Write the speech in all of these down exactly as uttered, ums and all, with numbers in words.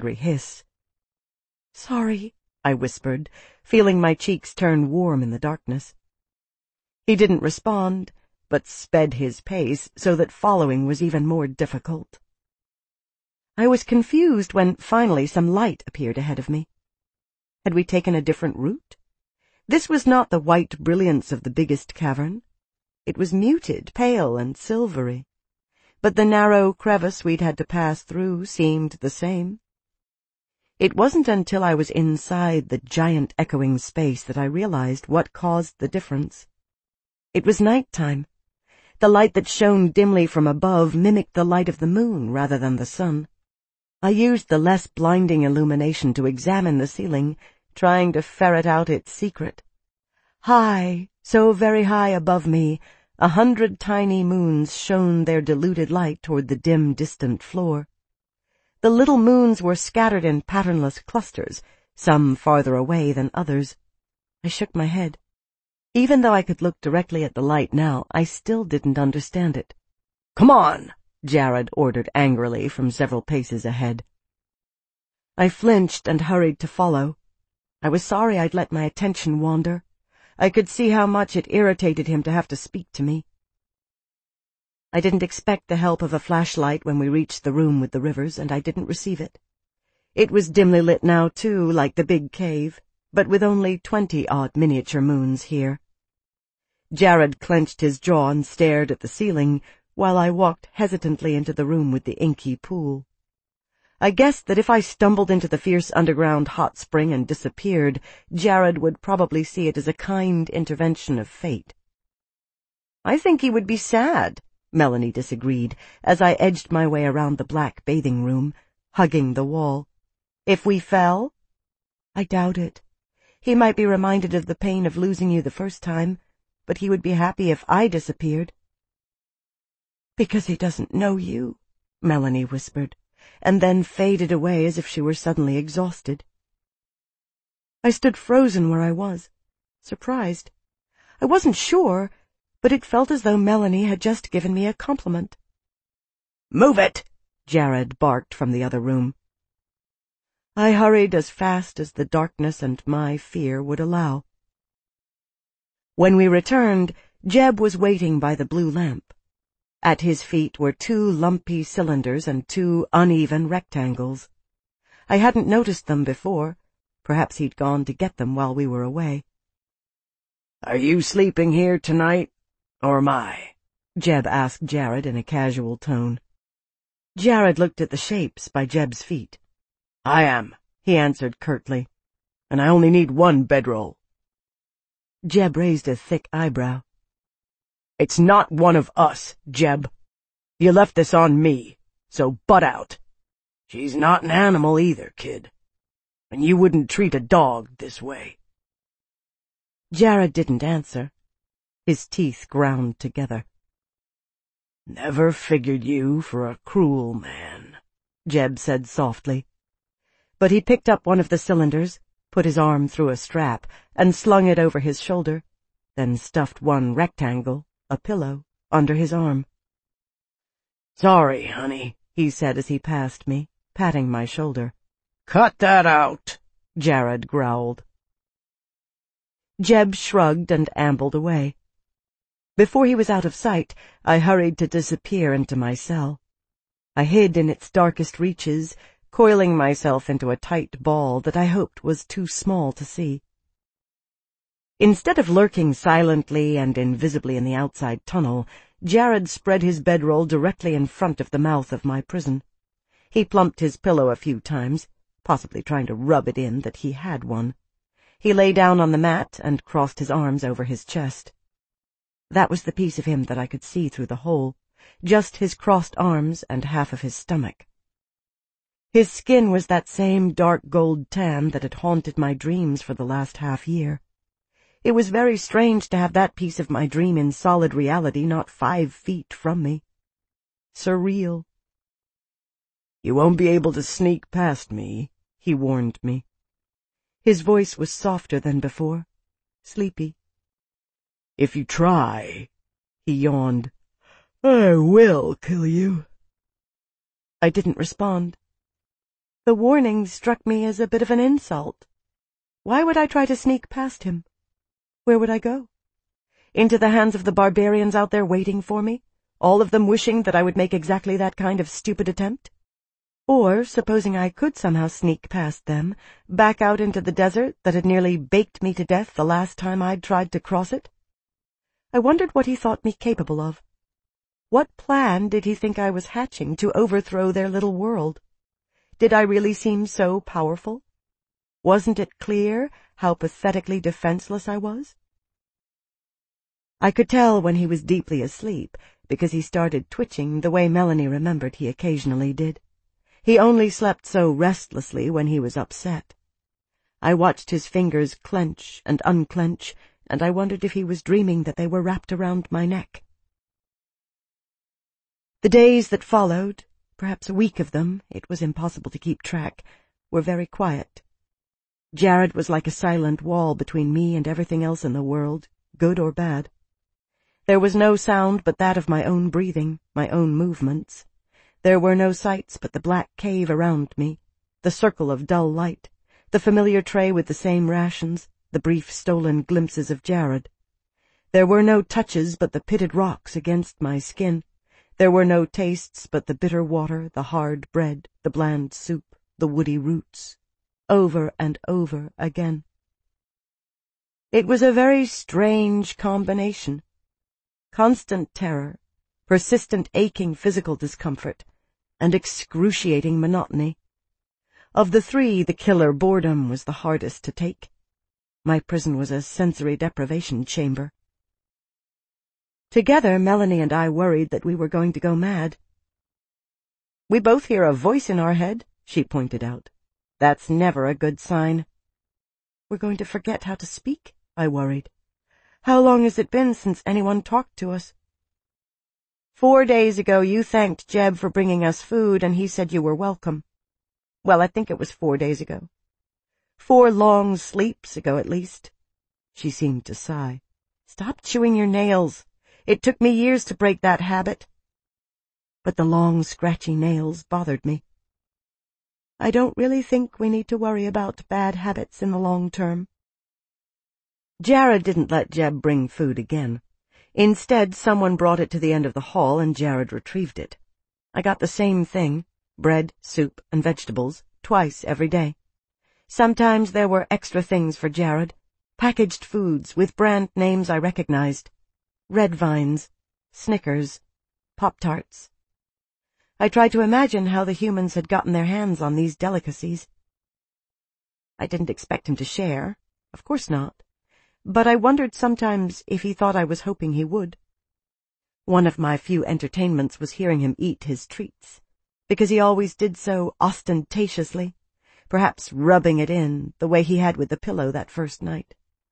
angry hiss. "Sorry," I whispered, feeling my cheeks turn warm in the darkness. He didn't respond, but sped his pace so that following was even more difficult. I was confused when finally some light appeared ahead of me. Had we taken a different route? This was not the white brilliance of the biggest cavern. It was muted, pale, and silvery. But the narrow crevice we'd had to pass through seemed the same. It wasn't until I was inside the giant echoing space that I realized what caused the difference. It was nighttime. The light that shone dimly from above mimicked the light of the moon rather than the sun. I used the less blinding illumination to examine the ceiling, trying to ferret out its secret. High, so very high above me, a hundred tiny moons shone their diluted light toward the dim, distant floor. The little moons were scattered in patternless clusters, some farther away than others. I shook my head. Even though I could look directly at the light now, I still didn't understand it. "Come on!" Jared ordered angrily from several paces ahead. I flinched and hurried to follow. I was sorry I'd let my attention wander. I could see how much it irritated him to have to speak to me. I didn't expect the help of a flashlight when we reached the room with the rivers, and I didn't receive it. It was dimly lit now, too, like the big cave, but with only twenty-odd miniature moons here. Jared clenched his jaw and stared at the ceiling, while I walked hesitantly into the room with the inky pool. I guessed that if I stumbled into the fierce underground hot spring and disappeared, Jared would probably see it as a kind intervention of fate. "I think he would be sad," Melanie disagreed, as I edged my way around the black bathing room, hugging the wall. "If we fell?" "I doubt it. He might be reminded of the pain of losing you the first time, but he would be happy if I disappeared." "Because he doesn't know you," Melanie whispered, and then faded away as if she were suddenly exhausted. I stood frozen where I was, surprised. I wasn't sure, but it felt as though Melanie had just given me a compliment. "Move it!" Jared barked from the other room. I hurried as fast as the darkness and my fear would allow. When we returned, Jeb was waiting by the blue lamp. At his feet were two lumpy cylinders and two uneven rectangles. I hadn't noticed them before. Perhaps he'd gone to get them while we were away. "Are you sleeping here tonight, or am I?" Jeb asked Jared in a casual tone. Jared looked at the shapes by Jeb's feet. "I am," he answered curtly, "and I only need one bedroll." Jeb raised a thick eyebrow. "It's not one of us, Jeb. You left this on me, so butt out. She's not an animal either, kid, and you wouldn't treat a dog this way." Jared didn't answer. His teeth ground together. "Never figured you for a cruel man," Jeb said softly. But he picked up one of the cylinders, put his arm through a strap, and slung it over his shoulder, then stuffed one rectangle, a pillow, under his arm. "Sorry, honey," he said as he passed me, patting my shoulder. "Cut that out," Jared growled. Jeb shrugged and ambled away. Before he was out of sight, I hurried to disappear into my cell. I hid in its darkest reaches, coiling myself into a tight ball that I hoped was too small to see. Instead of lurking silently and invisibly in the outside tunnel, Jared spread his bedroll directly in front of the mouth of my prison. He plumped his pillow a few times, possibly trying to rub it in that he had one. He lay down on the mat and crossed his arms over his chest. That was the piece of him that I could see through the hole, just his crossed arms and half of his stomach. His skin was that same dark gold tan that had haunted my dreams for the last half year. It was very strange to have that piece of my dream in solid reality not five feet from me. Surreal. "You won't be able to sneak past me," he warned me. His voice was softer than before, sleepy. "If you try," he yawned, "I will kill you." I didn't respond. The warning struck me as a bit of an insult. Why would I try to sneak past him? Where would I go? Into the hands of the barbarians out there waiting for me, all of them wishing that I would make exactly that kind of stupid attempt? Or, supposing I could somehow sneak past them, back out into the desert that had nearly baked me to death the last time I'd tried to cross it? I wondered what he thought me capable of. What plan did he think I was hatching to overthrow their little world? Did I really seem so powerful? Wasn't it clear how pathetically defenseless I was? I could tell when he was deeply asleep, because he started twitching the way Melanie remembered he occasionally did. He only slept so restlessly when he was upset. I watched his fingers clench and unclench, and I wondered if he was dreaming that they were wrapped around my neck. The days that followed, perhaps a week of them, it was impossible to keep track, were very quiet. Jared was like a silent wall between me and everything else in the world, good or bad. There was no sound but that of my own breathing, my own movements. There were no sights but the black cave around me, the circle of dull light, the familiar tray with the same rations, the brief stolen glimpses of Jared. There were no touches but the pitted rocks against my skin. There were no tastes but the bitter water, the hard bread, the bland soup, the woody roots, over and over again. It was a very strange combination. Constant terror, persistent aching physical discomfort, and excruciating monotony. Of the three, the killer boredom was the hardest to take. My prison was a sensory deprivation chamber. Together, Melanie and I worried that we were going to go mad. "We both hear a voice in our head," she pointed out. "That's never a good sign." "We're going to forget how to speak," I worried. "How long has it been since anyone talked to us?" Four days ago you thanked Jeb for bringing us food, and he said you were welcome. Well, I think it was four days ago. Four long sleeps ago, at least." She seemed to sigh. "Stop chewing your nails. It took me years to break that habit." But the long, scratchy nails bothered me. "I don't really think we need to worry about bad habits in the long term." Jared didn't let Jeb bring food again. Instead, someone brought it to the end of the hall, and Jared retrieved it. I got the same thing, bread, soup, and vegetables, twice every day. Sometimes there were extra things for Jared, packaged foods with brand names I recognized. Red Vines, Snickers, Pop-Tarts. I tried to imagine how the humans had gotten their hands on these delicacies. I didn't expect him to share, of course not, but I wondered sometimes if he thought I was hoping he would. One of my few entertainments was hearing him eat his treats, because he always did so ostentatiously, perhaps rubbing it in the way he had with the pillow that first night.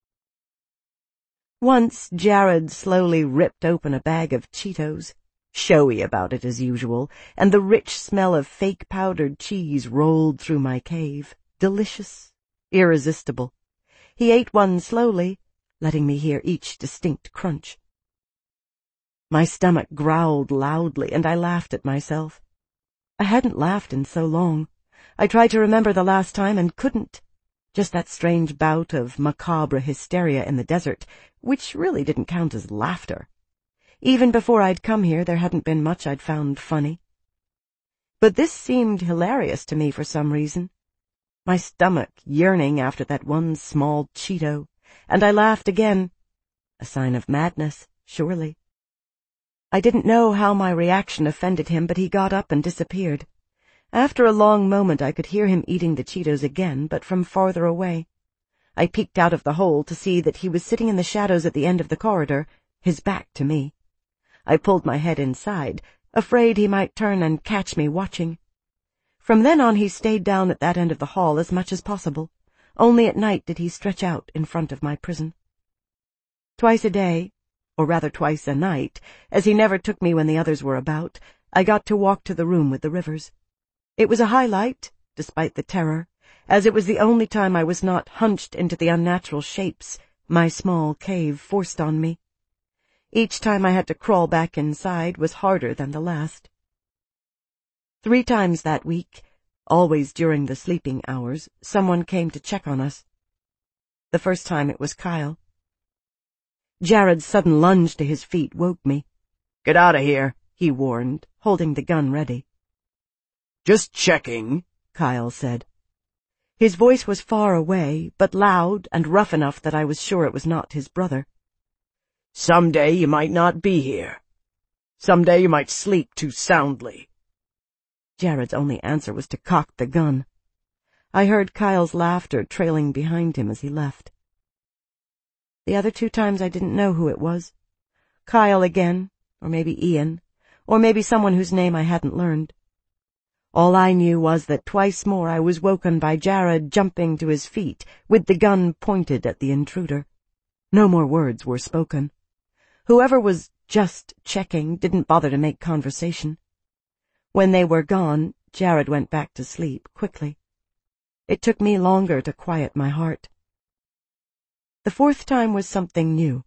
Once Jared slowly ripped open a bag of Cheetos, showy about it as usual, and the rich smell of fake powdered cheese rolled through my cave, delicious, irresistible. He ate one slowly, letting me hear each distinct crunch. My stomach growled loudly, and I laughed at myself. I hadn't laughed in so long. I tried to remember the last time and couldn't. Just that strange bout of macabre hysteria in the desert, which really didn't count as laughter. Even before I'd come here, there hadn't been much I'd found funny. But this seemed hilarious to me for some reason. My stomach yearning after that one small Cheeto, and I laughed again. A sign of madness, surely. I didn't know how my reaction offended him, but he got up and disappeared. After a long moment I could hear him eating the Cheetos again, but from farther away. I peeked out of the hole to see that he was sitting in the shadows at the end of the corridor, his back to me. I pulled my head inside, afraid he might turn and catch me watching. From then on he stayed down at that end of the hall as much as possible. Only at night did he stretch out in front of my prison. Twice a day, or rather twice a night, as he never took me when the others were about, I got to walk to the room with the rivers. It was a highlight, despite the terror, as it was the only time I was not hunched into the unnatural shapes my small cave forced on me. Each time I had to crawl back inside was harder than the last. Three times that week, Always during the sleeping hours, someone came to check on us. The first time it was Kyle. Jared's sudden lunge to his feet woke me. "Get out of here," he warned, holding the gun ready. "Just checking," Kyle said. His voice was far away, but loud and rough enough that I was sure it was not his brother. "Someday you might not be here. Someday you might sleep too soundly." Jared's only answer was to cock the gun. I heard Kyle's laughter trailing behind him as he left. The other two times I didn't know who it was. Kyle again, or maybe Ian, or maybe someone whose name I hadn't learned. All I knew was that twice more I was woken by Jared jumping to his feet, with the gun pointed at the intruder. No more words were spoken. Whoever was just checking didn't bother to make conversation. When they were gone, Jared went back to sleep, quickly. It took me longer to quiet my heart. The fourth time was something new.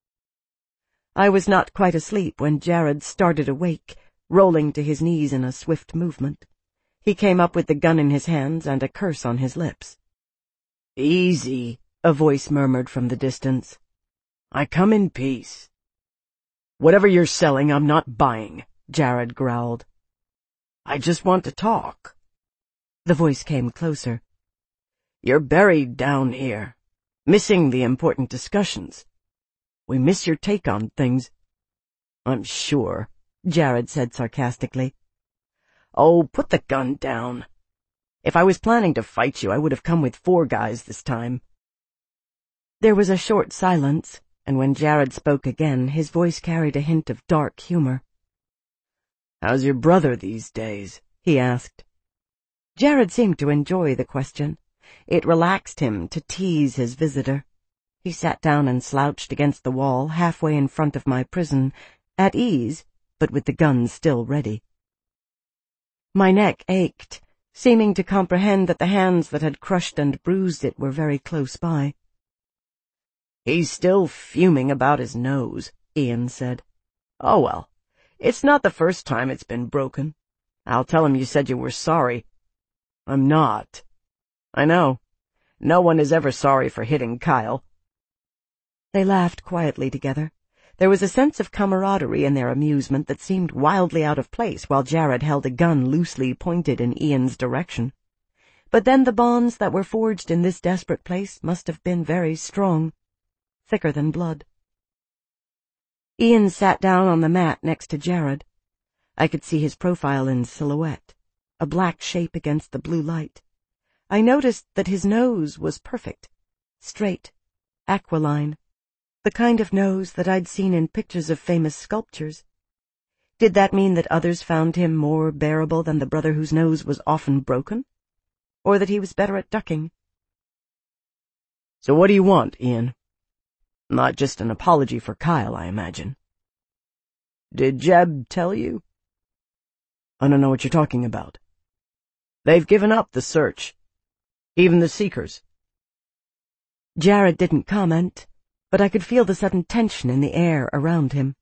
I was not quite asleep when Jared started awake, rolling to his knees in a swift movement. He came up with the gun in his hands and a curse on his lips. "Easy," a voice murmured from the distance. "I come in peace." "Whatever you're selling, I'm not buying," Jared growled. "I just want to talk." The voice came closer. "You're buried down here, missing the important discussions. We miss your take on things." "I'm sure," Jared said sarcastically. "Oh, put the gun down. If I was planning to fight you, I would have come with four guys this time." There was a short silence, and when Jared spoke again, his voice carried a hint of dark humor. "How's your brother these days?" he asked. Jared seemed to enjoy the question. It relaxed him to tease his visitor. He sat down and slouched against the wall halfway in front of my prison, at ease, but with the gun still ready. My neck ached, seeming to comprehend that the hands that had crushed and bruised it were very close by. "He's still fuming about his nose," Ian said. "Oh well, it's not the first time it's been broken. I'll tell him you said you were sorry." "I'm not." "I know. No one is ever sorry for hitting Kyle." They laughed quietly together. There was a sense of camaraderie in their amusement that seemed wildly out of place while Jared held a gun loosely pointed in Ian's direction. But then the bonds that were forged in this desperate place must have been very strong, thicker than blood. Ian sat down on the mat next to Jared. I could see his profile in silhouette, a black shape against the blue light. I noticed that his nose was perfect, straight, aquiline, the kind of nose that I'd seen in pictures of famous sculptures. Did that mean that others found him more bearable than the brother whose nose was often broken? Or that he was better at ducking? "So what do you want, Ian? Not just an apology for Kyle, I imagine." "Did Jeb tell you?" "I don't know what you're talking about." "They've given up the search. Even the Seekers." Jared didn't comment, but I could feel the sudden tension in the air around him.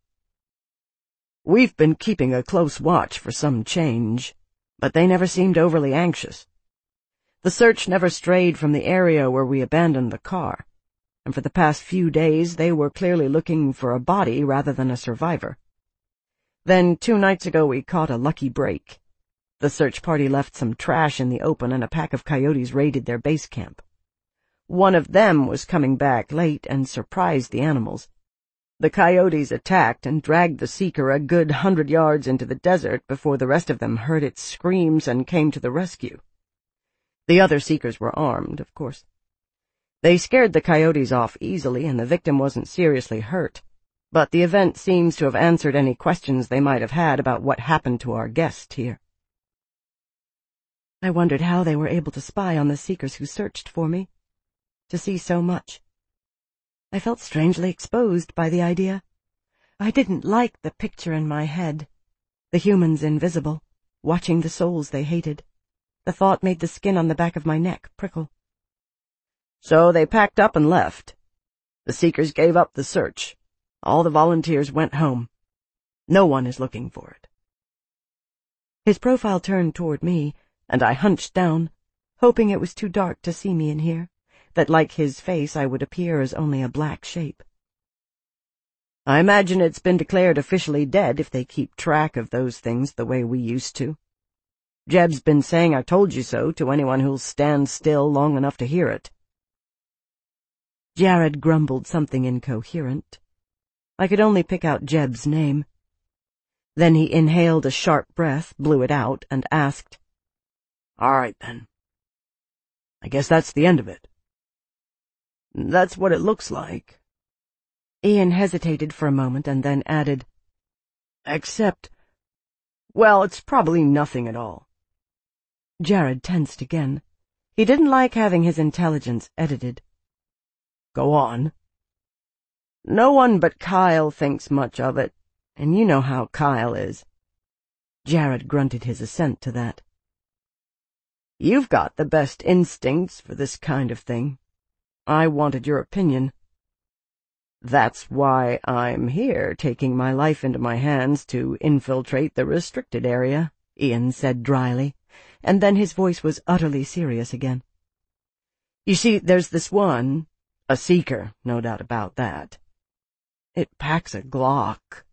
"We've been keeping a close watch for some change, but they never seemed overly anxious. The search never strayed from the area where we abandoned the car, and for the past few days they were clearly looking for a body rather than a survivor. Then two nights ago we caught a lucky break. The search party left some trash in the open and a pack of coyotes raided their base camp. One of them was coming back late and surprised the animals. The coyotes attacked and dragged the Seeker a good hundred yards into the desert before the rest of them heard its screams and came to the rescue. The other Seekers were armed, of course. They scared the coyotes off easily and the victim wasn't seriously hurt, but the event seems to have answered any questions they might have had about what happened to our guest here. I wondered how they were able to spy on the Seekers who searched for me, to see so much. I felt strangely exposed by the idea. I didn't like the picture in my head, the humans invisible, watching the souls they hated. The thought made the skin on the back of my neck prickle. "So they packed up and left. The Seekers gave up the search. All the volunteers went home. No one is looking for it." His profile turned toward me, and I hunched down, hoping it was too dark to see me in here, that like his face I would appear as only a black shape. I imagine it's been declared officially dead if they keep track of those things the way we used to. Jeb's been saying I told you so to anyone who'll stand still long enough to hear it. Jared grumbled something incoherent. I could only pick out Jeb's name. Then he inhaled a sharp breath, blew it out, and asked, "All right, then. I guess that's the end of it." "That's what it looks like." Ian hesitated for a moment and then added, "Except, well, it's probably nothing at all." Jared tensed again. He didn't like having his intelligence edited. "Go on." "No one but Kyle thinks much of it, and you know how Kyle is." Jared grunted his assent to that. "You've got the best instincts for this kind of thing. I wanted your opinion." "That's why I'm here, taking my life into my hands to infiltrate the restricted area," Ian said dryly, and then his voice was utterly serious again. "You see, there's this one, a seeker, no doubt about that. It packs a Glock."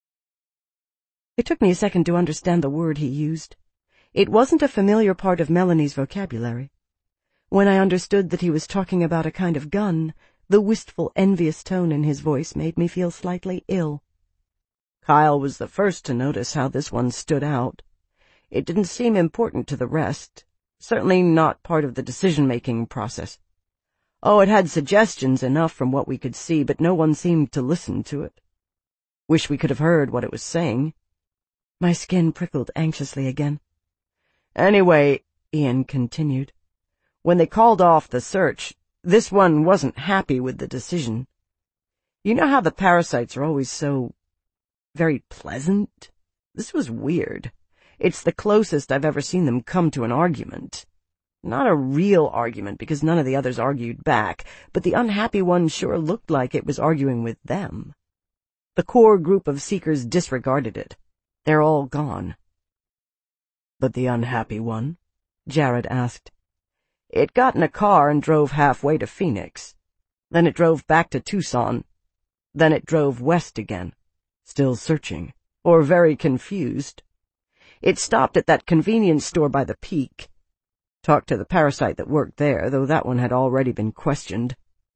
It took me a second to understand the word he used. It wasn't a familiar part of Melanie's vocabulary. When I understood that he was talking about a kind of gun, the wistful, envious tone in his voice made me feel slightly ill. Kyle was the first to notice how this one stood out. It didn't seem important to the rest, certainly not part of the decision-making process. Oh, it had suggestions enough from what we could see, but no one seemed to listen to it. Wish we could have heard what it was saying. My skin prickled anxiously again. "Anyway," Ian continued, "when they called off the search, this one wasn't happy with the decision. You know how the parasites are always so very pleasant? This was weird. It's the closest I've ever seen them come to an argument. Not a real argument, because none of the others argued back, but the unhappy one sure looked like it was arguing with them. The core group of seekers disregarded it. They're all gone." "But the unhappy one?" Jared asked. "It got in a car and drove halfway to Phoenix. Then it drove back to Tucson. Then it drove west again, still searching, or very confused. It stopped at that convenience store by the Peak. Talked to the parasite that worked there, though that one had already been questioned."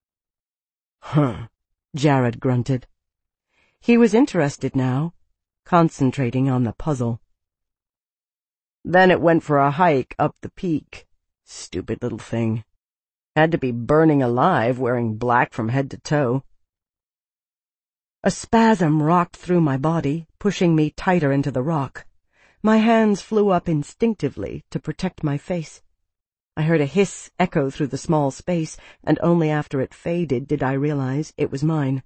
"Huh," Jared grunted. He was interested now, concentrating on the puzzle. "Then it went for a hike up the Peak. Stupid little thing. Had to be burning alive, wearing black from head to toe." A spasm rocked through my body, pushing me tighter into the rock. My hands flew up instinctively to protect my face. I heard a hiss echo through the small space, and only after it faded did I realize it was mine.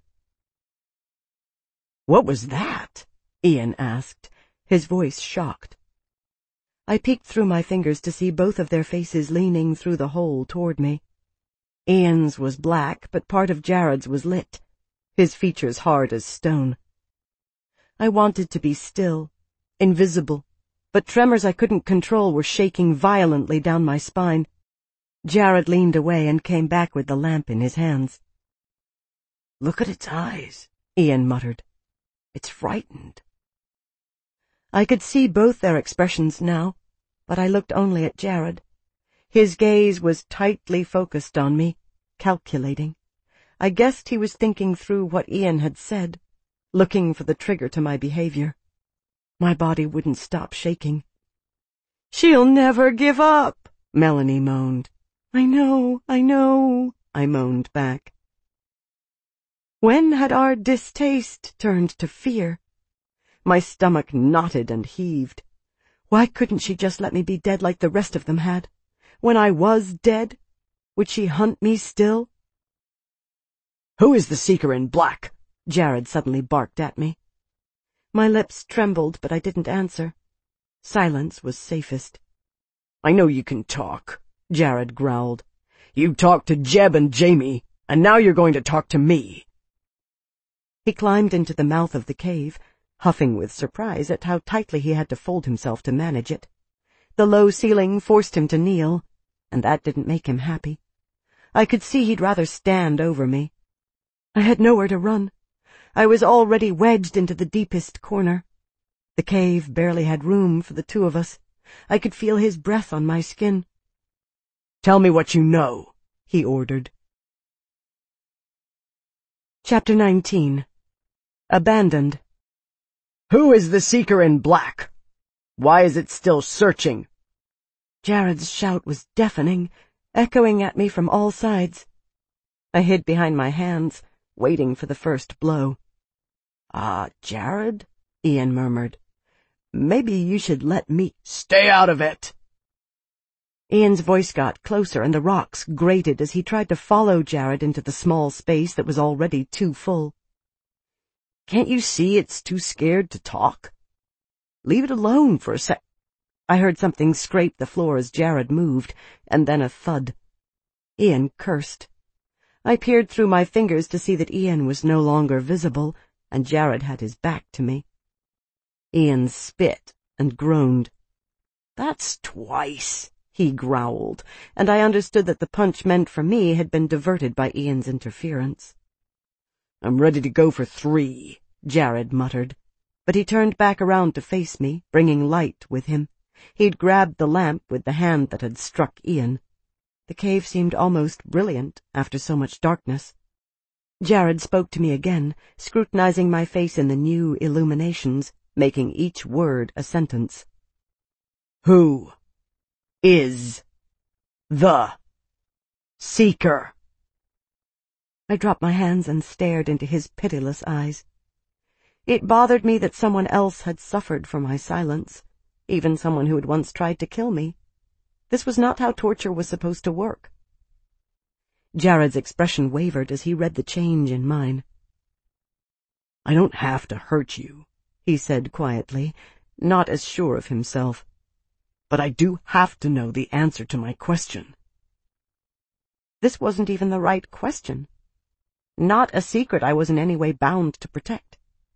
"What was that?" Ian asked, his voice shocked. I peeked through my fingers to see both of their faces leaning through the hole toward me. Ian's was black, but part of Jared's was lit, his features hard as stone. I wanted to be still, invisible, but tremors I couldn't control were shaking violently down my spine. Jared leaned away and came back with the lamp in his hands. "Look at its eyes," Ian muttered. "It's frightened." I could see both their expressions now, but I looked only at Jared. His gaze was tightly focused on me, calculating. I guessed he was thinking through what Ian had said, looking for the trigger to my behavior. My body wouldn't stop shaking. "She'll never give up," Melanie moaned. "I know, I know," I moaned back. When had our distaste turned to fear? My stomach knotted and heaved. Why couldn't she just let me be dead like the rest of them had? When I was dead, would she hunt me still? "Who is the seeker in black?" Jared suddenly barked at me. My lips trembled, but I didn't answer. Silence was safest. "I know you can talk," Jared growled. "You talked to Jeb and Jamie, and now you're going to talk to me." He climbed into the mouth of the cave, huffing with surprise at how tightly he had to fold himself to manage it. The low ceiling forced him to kneel, and that didn't make him happy. I could see he'd rather stand over me. I had nowhere to run. I was already wedged into the deepest corner. The cave barely had room for the two of us. I could feel his breath on my skin. "Tell me what you know," he ordered. Chapter nineteen. Abandoned. "Who is the Seeker in black? Why is it still searching?" Jared's shout was deafening, echoing at me from all sides. I hid behind my hands, waiting for the first blow. "Ah, Jared," Ian murmured. "Maybe you should let me—" "Stay out of it!" Ian's voice got closer, and the rocks grated as he tried to follow Jared into the small space that was already too full. "Can't you see it's too scared to talk? Leave it alone for a sec—" I heard something scrape the floor as Jared moved, and then a thud. Ian cursed. I peered through my fingers to see that Ian was no longer visible, and Jared had his back to me. Ian spit and groaned. "That's twice," he growled, and I understood that the punch meant for me had been diverted by Ian's interference. "I'm ready to go for three," Jared muttered, but he turned back around to face me, bringing light with him. He'd grabbed the lamp with the hand that had struck Ian. The cave seemed almost brilliant after so much darkness. Jared spoke to me again, scrutinizing my face in the new illuminations, making each word a sentence. "Who is the Seeker?" I dropped my hands and stared into his pitiless eyes. It bothered me that someone else had suffered for my silence, even someone who had once tried to kill me. This was not how torture was supposed to work. Jared's expression wavered as he read the change in mine. "I don't have to hurt you," he said quietly, not as sure of himself. "But I do have to know the answer to my question." This wasn't even the right question. Not a secret I was in any way bound to protect.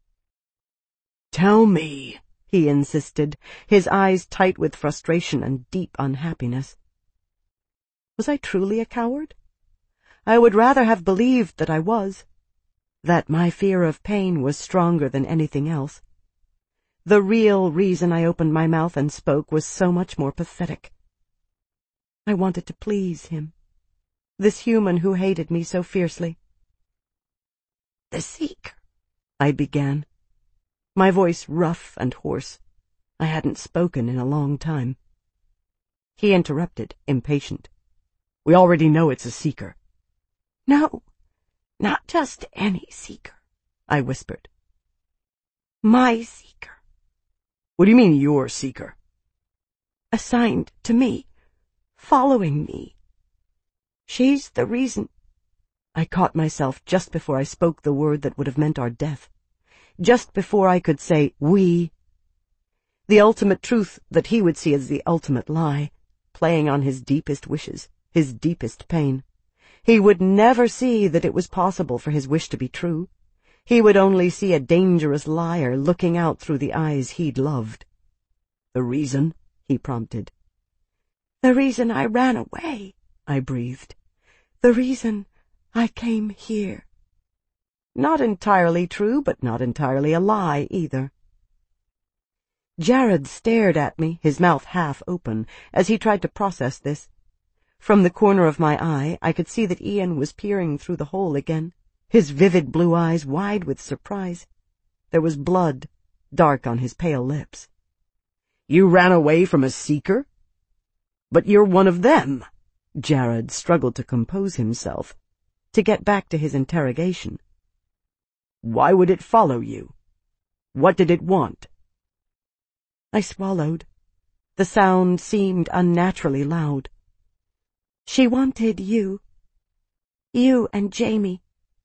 "Tell me," he insisted, his eyes tight with frustration and deep unhappiness. Was I truly a coward? I would rather have believed that I was, that my fear of pain was stronger than anything else. The real reason I opened my mouth and spoke was so much more pathetic. I wanted to please him, this human who hated me so fiercely. "The Seeker," I began, my voice rough and hoarse. I hadn't spoken in a long time. He interrupted, impatient. "We already know it's a Seeker." "No, not just any Seeker," I whispered. "My Seeker." "What do you mean, your Seeker?" "Assigned to me, following me. She's the reason—" I caught myself just before I spoke the word that would have meant our death, just before I could say we. The ultimate truth that he would see as the ultimate lie, playing on his deepest wishes, his deepest pain. He would never see that it was possible for his wish to be true. He would only see a dangerous liar looking out through the eyes he'd loved. "The reason?" he prompted. "The reason I ran away," I breathed. "The reason I came here." Not entirely true, but not entirely a lie either. Jared stared at me, his mouth half open, as he tried to process this. From the corner of my eye, I could see that Ian was peering through the hole again, his vivid blue eyes wide with surprise. There was blood, dark on his pale lips. "You ran away from a Seeker? But you're one of them." Jared struggled to compose himself, to get back to his interrogation. "Why would it follow you? What did it want?" I swallowed. The sound seemed unnaturally loud. "She wanted you. You and Jamie."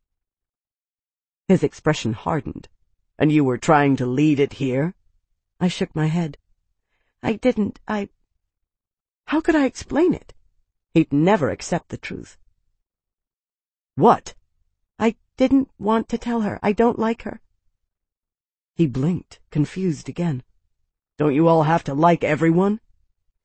His expression hardened. "And you were trying to lead it here?" I shook my head. I didn't, I... How could I explain it? He'd never accept the truth. "What?" "I didn't want to tell her. I don't like her." He blinked, confused again. "Don't you all have to like everyone?"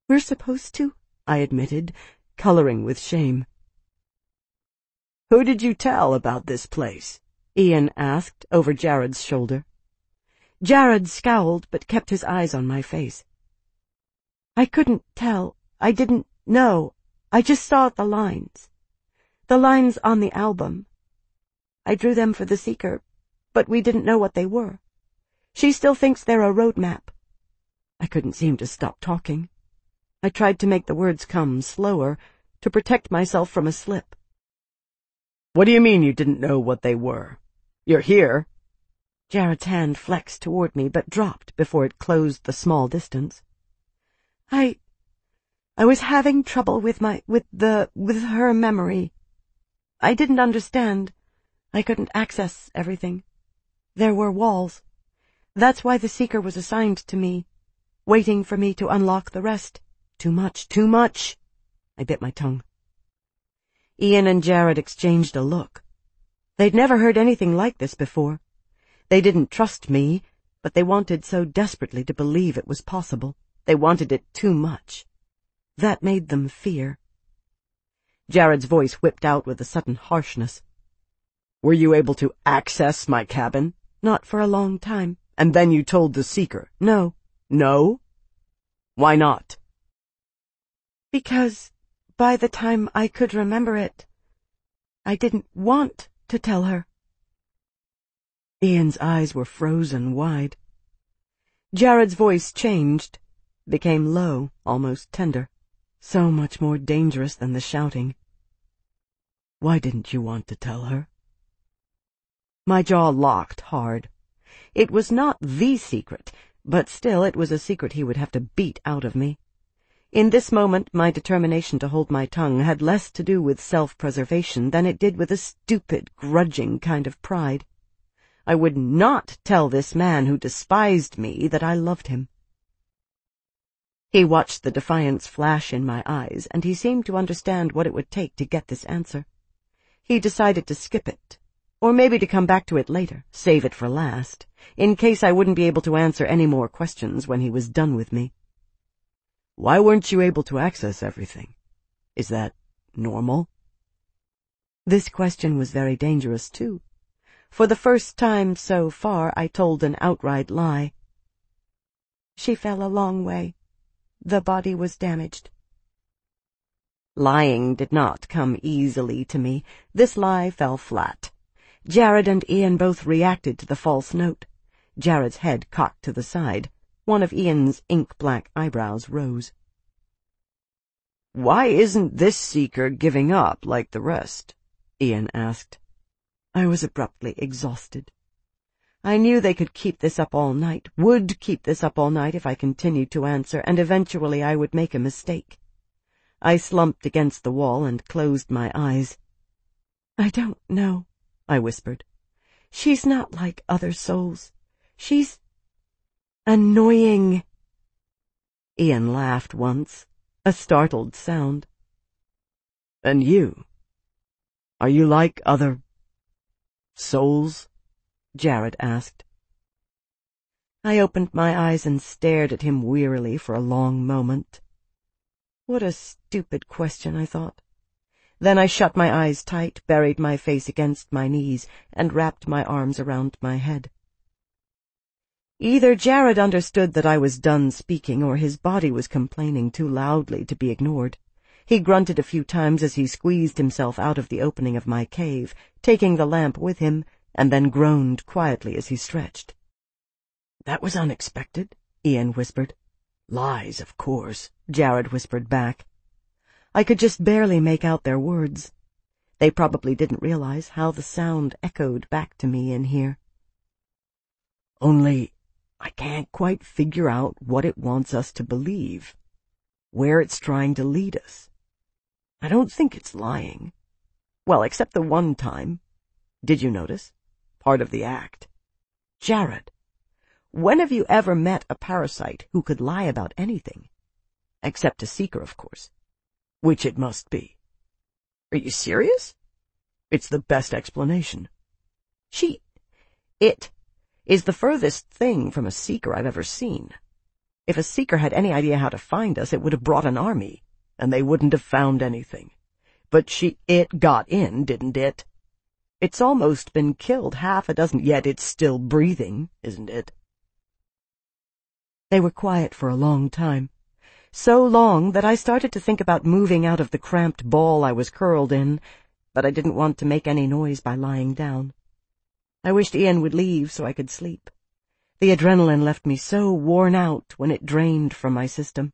We're supposed to, I admitted, coloring with shame. Who did you tell about this place? Ian asked over Jared's shoulder. Jared scowled but kept his eyes on my face. I couldn't tell. I didn't know. I just saw the lines. The lines on the album. I drew them for the Seeker, but we didn't know what they were. She still thinks they're a road map. I couldn't seem to stop talking. I tried to make the words come slower, to protect myself from a slip. What do you mean you didn't know what they were? You're here. Jared's hand flexed toward me, but dropped before it closed the small distance. I... I was having trouble with my... with the... with her memory. I didn't understand. I couldn't access everything. There were walls. That's why the Seeker was assigned to me, waiting for me to unlock the rest. Too much, too much. I bit my tongue. Ian and Jared exchanged a look. They'd never heard anything like this before. They didn't trust me, but they wanted so desperately to believe it was possible. They wanted it too much. That made them fear. Jared's voice whipped out with a sudden harshness. Were you able to access my cabin? Not for a long time. And then you told the Seeker? No. No? Why not? Because by the time I could remember it, I didn't want to tell her. Ian's eyes were frozen wide. Jared's voice changed, became low, almost tender, so much more dangerous than the shouting. Why didn't you want to tell her? My jaw locked hard. It was not the secret, but still it was a secret he would have to beat out of me. In this moment, my determination to hold my tongue had less to do with self-preservation than it did with a stupid, grudging kind of pride. I would not tell this man who despised me that I loved him. He watched the defiance flash in my eyes, and he seemed to understand what it would take to get this answer. He decided to skip it, or maybe to come back to it later, save it for last, in case I wouldn't be able to answer any more questions when he was done with me. Why weren't you able to access everything? Is that normal? This question was very dangerous, too. For the first time so far, I told an outright lie. She fell a long way. The body was damaged. Lying did not come easily to me. This lie fell flat. Jared and Ian both reacted to the false note. Jared's head cocked to the side. One of Ian's ink-black eyebrows rose. Why isn't this Seeker giving up like the rest? Ian asked. I was abruptly exhausted. I knew they could keep this up all night, would keep this up all night if I continued to answer, and eventually I would make a mistake. I slumped against the wall and closed my eyes. I don't know, I whispered. She's not like other souls. She's annoying. Ian laughed once, a startled sound. And you? Are you like other souls? Jared asked. I opened my eyes and stared at him wearily for a long moment. What a stupid question, I thought. Then I shut my eyes tight, buried my face against my knees, and wrapped my arms around my head. Either Jared understood that I was done speaking, or his body was complaining too loudly to be ignored. He grunted a few times as he squeezed himself out of the opening of my cave, taking the lamp with him, and then groaned quietly as he stretched. That was unexpected, Ian whispered. Lies, of course, Jared whispered back. I could just barely make out their words. They probably didn't realize how the sound echoed back to me in here. Only I can't quite figure out what it wants us to believe, where it's trying to lead us. I don't think it's lying. Well, except the one time. Did you notice? Part of the act. Jared, when have you ever met a parasite who could lie about anything? Except a Seeker, of course. Which it must be. Are you serious? It's the best explanation. She... it... is the furthest thing from a Seeker I've ever seen. If a seeker had any idea how to find us, it would have brought an army, and they wouldn't have found anything. But she, it got in, didn't it? It's almost been killed half a dozen, yet it's still breathing, isn't it? They were quiet for a long time, so long that I started to think about moving out of the cramped ball I was curled in, but I didn't want to make any noise by lying down. I wished Ian would leave so I could sleep. The adrenaline left me so worn out when it drained from my system.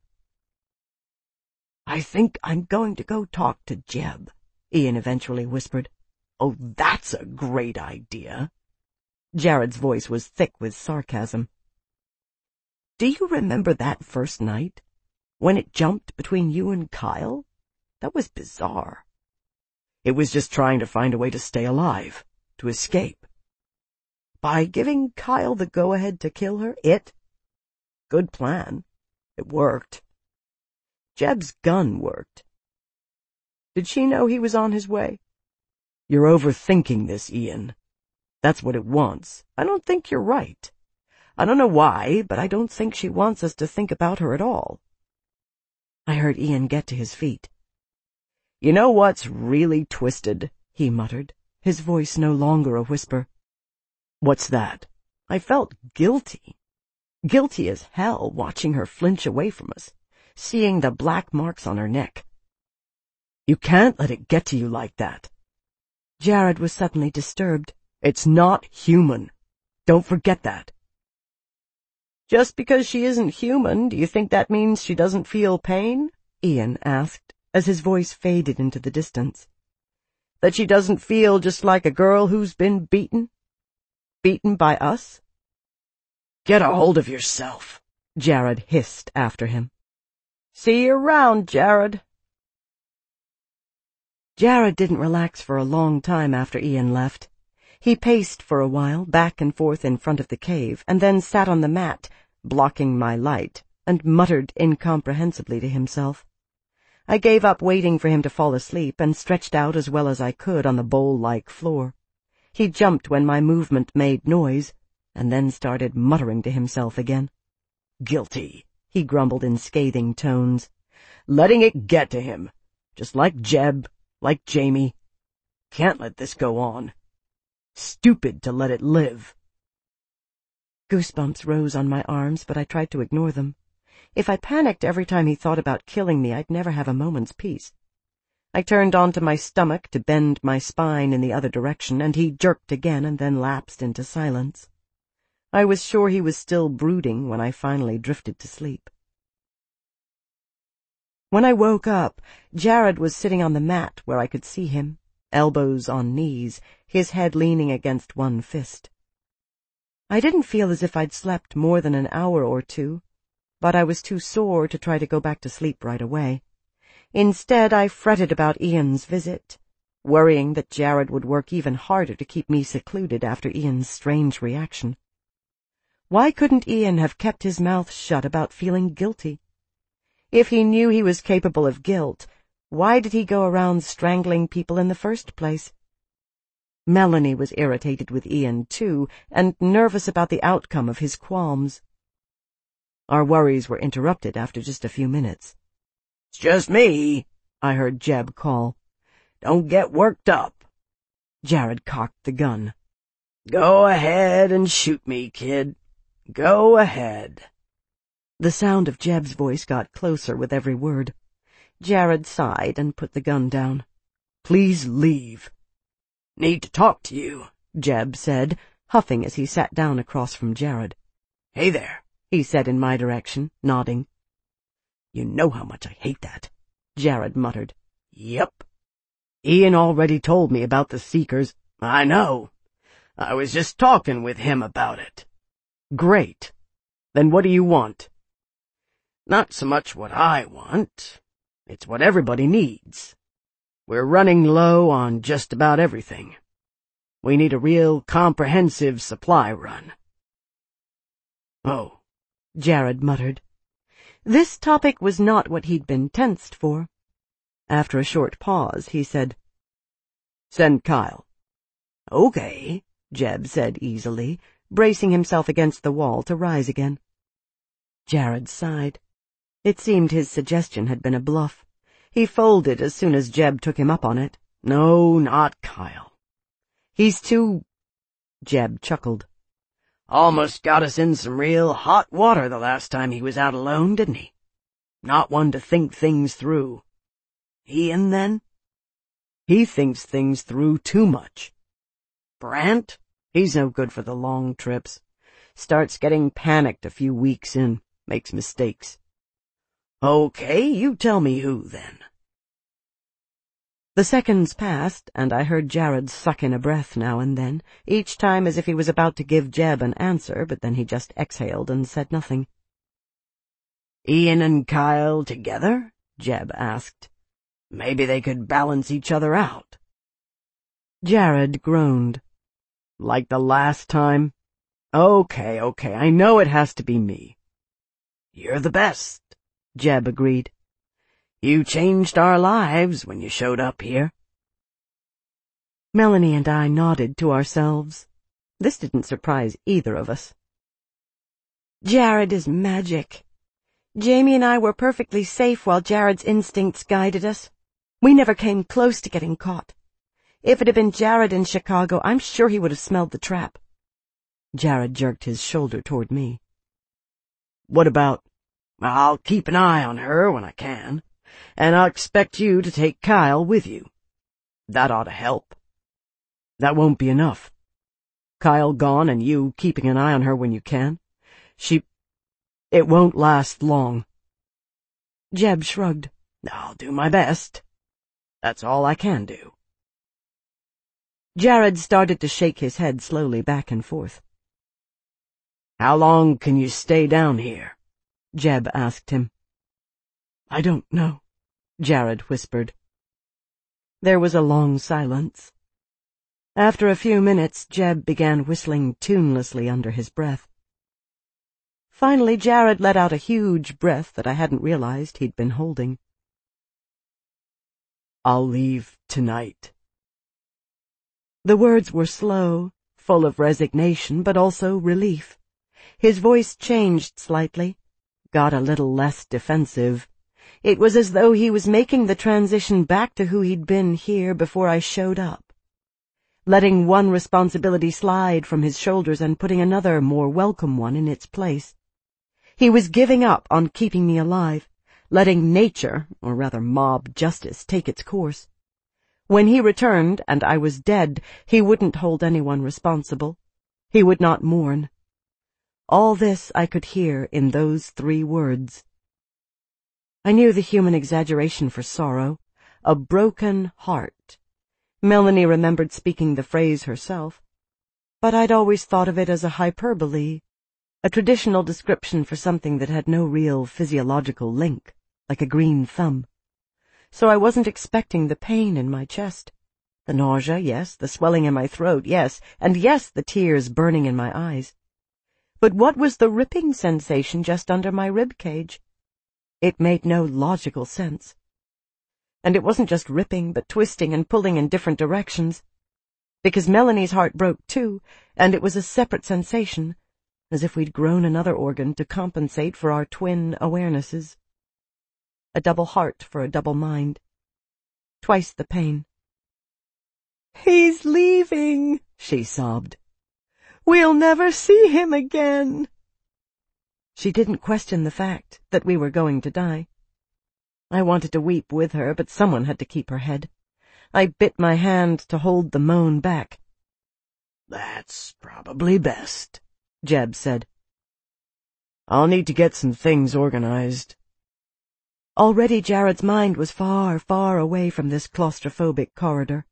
"I think I'm going to go talk to Jeb," Ian eventually whispered. "Oh, that's a great idea." Jared's voice was thick with sarcasm. "Do you remember that first night, when it jumped between you and Kyle? That was bizarre. It was just trying to find a way to stay alive, to escape. By giving Kyle the go-ahead to kill her, it? Good plan. It worked. Jeb's gun worked. Did she know he was on his way? You're overthinking this, Ian. That's what it wants. I don't think you're right. I don't know why, but I don't think she wants us to think about her at all." I heard Ian get to his feet. "You know what's really twisted?" he muttered, his voice no longer a whisper. "What's that?" I felt guilty. Guilty as hell watching her flinch away from us, seeing the black marks on her neck. "You can't let it get to you like that." Jared was suddenly disturbed. "It's not human. Don't forget that." "Just because she isn't human, do you think that means she doesn't feel pain?" Ian asked, as his voice faded into the distance. "That she doesn't feel just like a girl who's been beaten? Beaten by us?" "Get a hold of yourself," Jared hissed after him. "See you around, Jared." Jared didn't relax for a long time after Ian left. He paced for a while, back and forth in front of the cave, and then sat on the mat, blocking my light, and muttered incomprehensibly to himself. I gave up waiting for him to fall asleep and stretched out as well as I could on the bowl-like floor. He jumped when my movement made noise, and then started muttering to himself again. "Guilty," he grumbled in scathing tones. "Letting it get to him, just like Jeb, like Jamie. Can't let this go on. Stupid to let it live." Goosebumps rose on my arms, but I tried to ignore them. If I panicked every time he thought about killing me, I'd never have a moment's peace. I turned onto my stomach to bend my spine in the other direction, and he jerked again and then lapsed into silence. I was sure he was still brooding when I finally drifted to sleep. When I woke up, Jared was sitting on the mat where I could see him, elbows on knees, his head leaning against one fist. I didn't feel as if I'd slept more than an hour or two, but I was too sore to try to go back to sleep right away. Instead, I fretted about Ian's visit, worrying that Jared would work even harder to keep me secluded after Ian's strange reaction. Why couldn't Ian have kept his mouth shut about feeling guilty? If he knew he was capable of guilt, why did he go around strangling people in the first place? Melanie was irritated with Ian, too, and nervous about the outcome of his qualms. Our worries were interrupted after just a few minutes. "It's just me," I heard Jeb call. "Don't get worked up." Jared cocked the gun. "Go ahead and shoot me, kid. Go ahead." The sound of Jeb's voice got closer with every word. Jared sighed and put the gun down. "Please leave." "Need to talk to you," Jeb said, huffing as he sat down across from Jared. "Hey there," he said in my direction, nodding. "You know how much I hate that," Jared muttered. "Yep. Ian already told me about the Seekers." "I know. I was just talking with him about it." "Great. Then what do you want?" "Not so much what I want. It's what everybody needs. We're running low on just about everything. We need a real comprehensive supply run." "Oh," Jared muttered. This topic was not what he'd been tensed for. After a short pause, he said, "Send Kyle." "Okay," Jeb said easily, bracing himself against the wall to rise again. Jared sighed. It seemed his suggestion had been a bluff. He folded as soon as Jeb took him up on it. No, not Kyle. He's too... Jeb chuckled. Almost got us in some real hot water the last time he was out alone, didn't he? Not one to think things through. Ian, then? He thinks things through too much. Brant? He's no good for the long trips. Starts getting panicked a few weeks in. Makes mistakes. Okay, you tell me who, then. The seconds passed, and I heard Jared suck in a breath now and then, each time as if he was about to give Jeb an answer, but then he just exhaled and said nothing. Ian and Kyle together? Jeb asked. Maybe they could balance each other out. Jared groaned. Like the last time? Okay, okay, I know it has to be me. You're the best, Jeb agreed. You changed our lives when you showed up here. Melanie and I nodded to ourselves. This didn't surprise either of us. Jared is magic. Jamie and I were perfectly safe while Jared's instincts guided us. We never came close to getting caught. If it had been Jared in Chicago, I'm sure he would have smelled the trap. Jared jerked his shoulder toward me. What about, I'll keep an eye on her when I can, and I'll expect you to take Kyle with you. That ought to help. That won't be enough. Kyle gone and you keeping an eye on her when you can. She... It won't last long. Jeb shrugged. I'll do my best. That's all I can do. Jared started to shake his head slowly back and forth. How long can you stay down here? Jeb asked him. I don't know, Jared whispered. There was a long silence. After a few minutes, Jeb began whistling tunelessly under his breath. Finally, Jared let out a huge breath that I hadn't realized he'd been holding. I'll leave tonight. The words were slow, full of resignation, but also relief. His voice changed slightly, got a little less defensive. It was as though he was making the transition back to who he'd been here before I showed up, letting one responsibility slide from his shoulders and putting another, more welcome one in its place. He was giving up on keeping me alive, letting nature, or rather mob justice, take its course. When he returned, and I was dead, he wouldn't hold anyone responsible. He would not mourn. All this I could hear in those three words. I knew the human exaggeration for sorrow, a broken heart. Melanie remembered speaking the phrase herself, but I'd always thought of it as a hyperbole, a traditional description for something that had no real physiological link, like a green thumb. So I wasn't expecting the pain in my chest. The nausea, yes, the swelling in my throat, yes, and yes, the tears burning in my eyes. But what was the ripping sensation just under my rib cage? It made no logical sense. And it wasn't just ripping, but twisting and pulling in different directions. Because Melanie's heart broke too, and it was a separate sensation, as if we'd grown another organ to compensate for our twin awarenesses. A double heart for a double mind. Twice the pain. He's leaving, she sobbed. We'll never see him again. She didn't question the fact that we were going to die. I wanted to weep with her, but someone had to keep her head. I bit my hand to hold the moan back. That's probably best, Jeb said. I'll need to get some things organized. Already Jared's mind was far, far away from this claustrophobic corridor.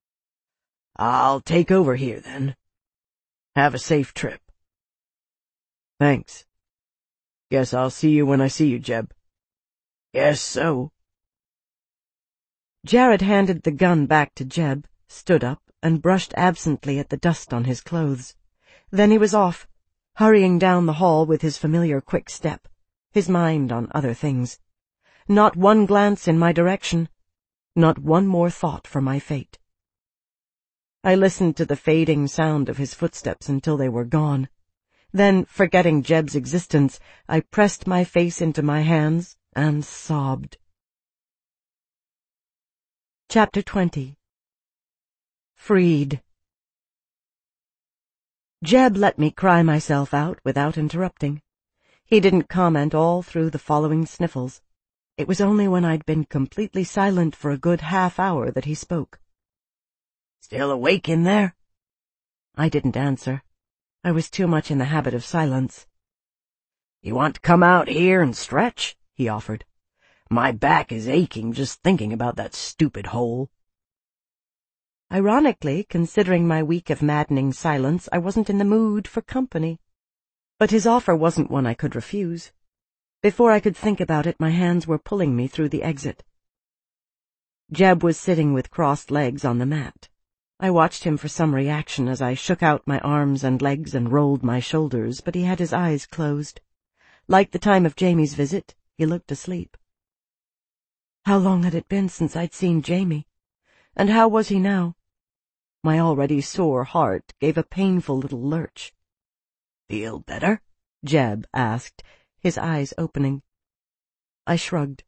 I'll take over here, then. Have a safe trip. Thanks. Guess I'll see you when I see you, Jeb. Guess so. Jared handed the gun back to Jeb, stood up, and brushed absently at the dust on his clothes. Then he was off, hurrying down the hall with his familiar quick step, his mind on other things. Not one glance in my direction, not one more thought for my fate. I listened to the fading sound of his footsteps until they were gone. Then, forgetting Jeb's existence, I pressed my face into my hands and sobbed. Chapter twenty. Freed. Jeb let me cry myself out without interrupting. He didn't comment all through the following sniffles. It was only when I'd been completely silent for a good half hour that he spoke. "Still awake in there?" I didn't answer. I was too much in the habit of silence. "You want to come out here and stretch?" he offered. "My back is aching just thinking about that stupid hole." Ironically, considering my week of maddening silence, I wasn't in the mood for company. But his offer wasn't one I could refuse. Before I could think about it, my hands were pulling me through the exit. Jeb was sitting with crossed legs on the mat. I watched him for some reaction as I shook out my arms and legs and rolled my shoulders, but he had his eyes closed. Like the time of Jamie's visit, he looked asleep. How long had it been since I'd seen Jamie? And how was he now? My already sore heart gave a painful little lurch. "Feel better?" Jeb asked, his eyes opening. I shrugged.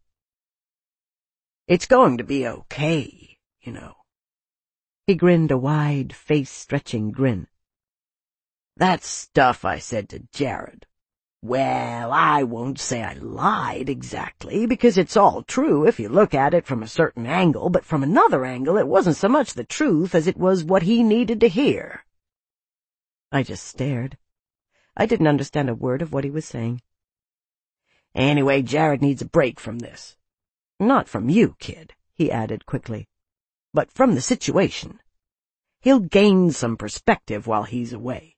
"It's going to be okay, you know." He grinned a wide, face-stretching grin. "That stuff I said to Jared. Well, I won't say I lied exactly, because it's all true if you look at it from a certain angle, but from another angle it wasn't so much the truth as it was what he needed to hear." I just stared. I didn't understand a word of what he was saying. "Anyway, Jared needs a break from this. Not from you, kid," he added quickly, "but from the situation. He'll gain some perspective while he's away."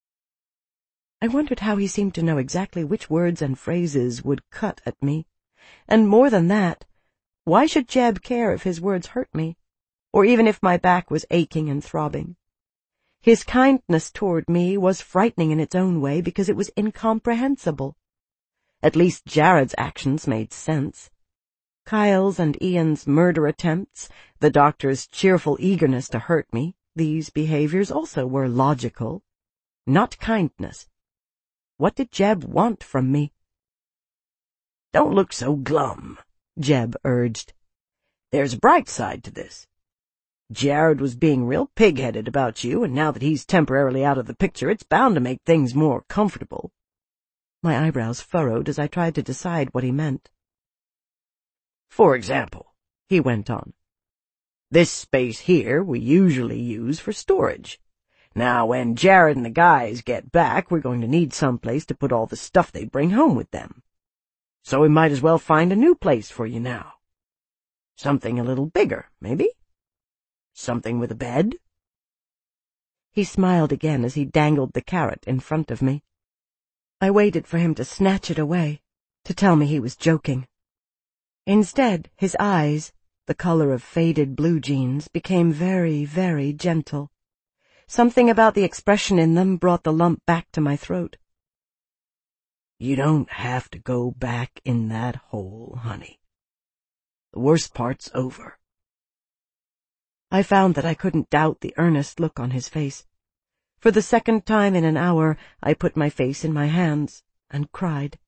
I wondered how he seemed to know exactly which words and phrases would cut at me. And more than that, why should Jeb care if his words hurt me, or even if my back was aching and throbbing? His kindness toward me was frightening in its own way because it was incomprehensible. At least Jared's actions made sense. Kyle's and Ian's murder attempts, the doctor's cheerful eagerness to hurt me, these behaviors also were logical. Not kindness. What did Jeb want from me? "Don't look so glum," Jeb urged. "There's a bright side to this. Jared was being real pig-headed about you, and now that he's temporarily out of the picture, it's bound to make things more comfortable." My eyebrows furrowed as I tried to decide what he meant. "For example," he went on, "this space here we usually use for storage. Now, when Jared and the guys get back, we're going to need some place to put all the stuff they bring home with them. So we might as well find a new place for you now. Something a little bigger, maybe? Something with a bed?" He smiled again as he dangled the carrot in front of me. I waited for him to snatch it away, to tell me he was joking. Instead, his eyes, the color of faded blue jeans, became very, very gentle. Something about the expression in them brought the lump back to my throat. "You don't have to go back in that hole, honey. The worst part's over." I found that I couldn't doubt the earnest look on his face. For the second time in an hour, I put my face in my hands and cried.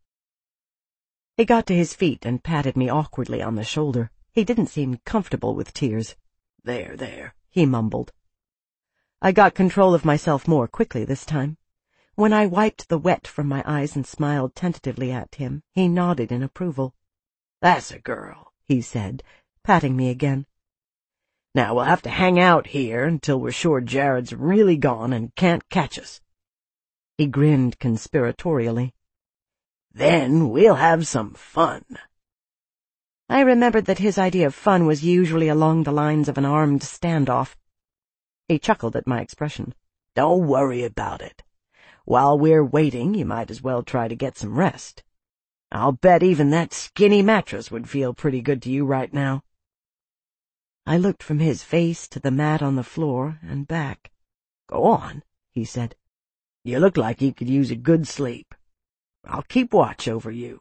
He got to his feet and patted me awkwardly on the shoulder. He didn't seem comfortable with tears. "There, there," he mumbled. I got control of myself more quickly this time. When I wiped the wet from my eyes and smiled tentatively at him, he nodded in approval. "That's a girl," he said, patting me again. "Now we'll have to hang out here until we're sure Jared's really gone and can't catch us." He grinned conspiratorially. "Then we'll have some fun." I remembered that his idea of fun was usually along the lines of an armed standoff. He chuckled at my expression. "Don't worry about it. While we're waiting, you might as well try to get some rest. I'll bet even that skinny mattress would feel pretty good to you right now." I looked from his face to the mat on the floor and back. "Go on," he said. "You look like you could use a good sleep. I'll keep watch over you."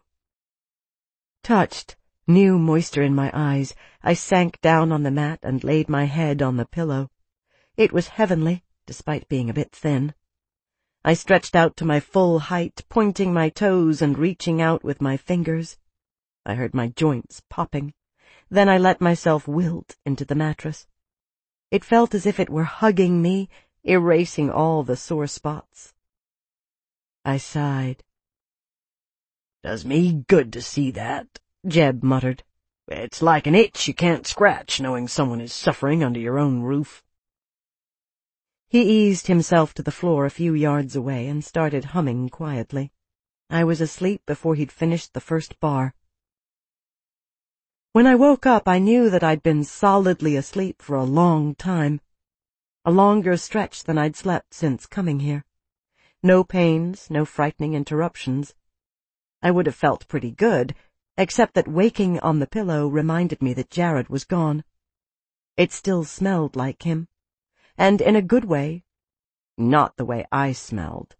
Touched, new moisture in my eyes, I sank down on the mat and laid my head on the pillow. It was heavenly, despite being a bit thin. I stretched out to my full height, pointing my toes and reaching out with my fingers. I heard my joints popping. Then I let myself wilt into the mattress. It felt as if it were hugging me, erasing all the sore spots. I sighed. "Does me good to see that," Jeb muttered. "It's like an itch you can't scratch, knowing someone is suffering under your own roof." He eased himself to the floor a few yards away and started humming quietly. I was asleep before he'd finished the first bar. When I woke up, I knew that I'd been solidly asleep for a long time, a longer stretch than I'd slept since coming here. No pains, no frightening interruptions. I would have felt pretty good, except that waking on the pillow reminded me that Jared was gone. It still smelled like him, and in a good way, not the way I smelled.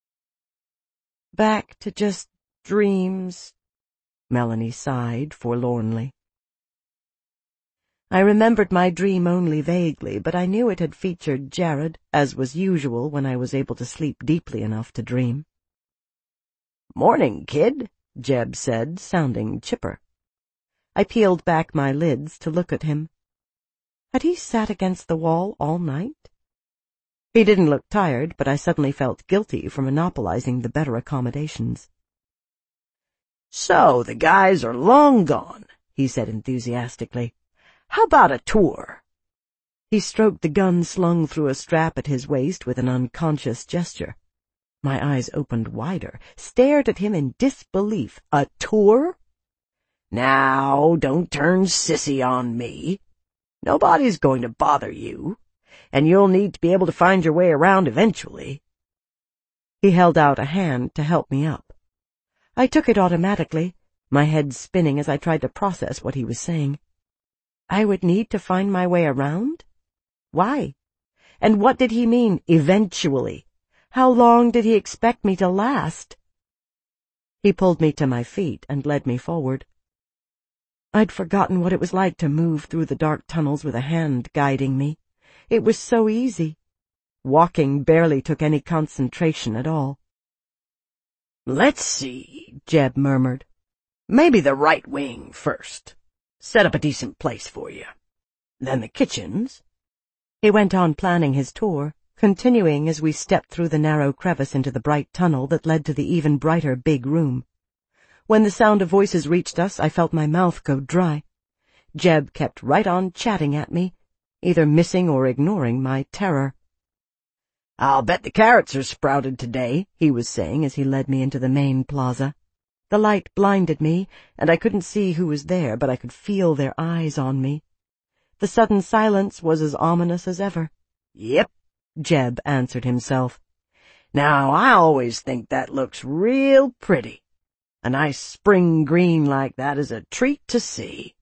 Back to just dreams, Melanie sighed forlornly. I remembered my dream only vaguely, but I knew it had featured Jared, as was usual when I was able to sleep deeply enough to dream. "Morning, kid," Jeb said, sounding chipper. I peeled back my lids to look at him. Had he sat against the wall all night? He didn't look tired, but I suddenly felt guilty for monopolizing the better accommodations. "So the guys are long gone," he said enthusiastically. "How about a tour?" He stroked the gun slung through a strap at his waist with an unconscious gesture. My eyes opened wider, stared at him in disbelief. "A tour?" "Now, don't turn sissy on me. Nobody's going to bother you, and you'll need to be able to find your way around eventually." He held out a hand to help me up. I took it automatically, my head spinning as I tried to process what he was saying. I would need to find my way around? Why? And what did he mean, eventually? How long did he expect me to last? He pulled me to my feet and led me forward. I'd forgotten what it was like to move through the dark tunnels with a hand guiding me. It was so easy. Walking barely took any concentration at all. "Let's see," Jeb murmured. "Maybe the right wing first. Set up a decent place for you. Then the kitchens." He went on planning his tour, continuing as we stepped through the narrow crevice into the bright tunnel that led to the even brighter big room. When the sound of voices reached us, I felt my mouth go dry. Jeb kept right on chatting at me, either missing or ignoring my terror. "I'll bet the carrots are sprouted today," he was saying as he led me into the main plaza. The light blinded me, and I couldn't see who was there, but I could feel their eyes on me. The sudden silence was as ominous as ever. "Yep," Jeb answered himself. "Now, I always think that looks real pretty. A nice spring green like that is a treat to see."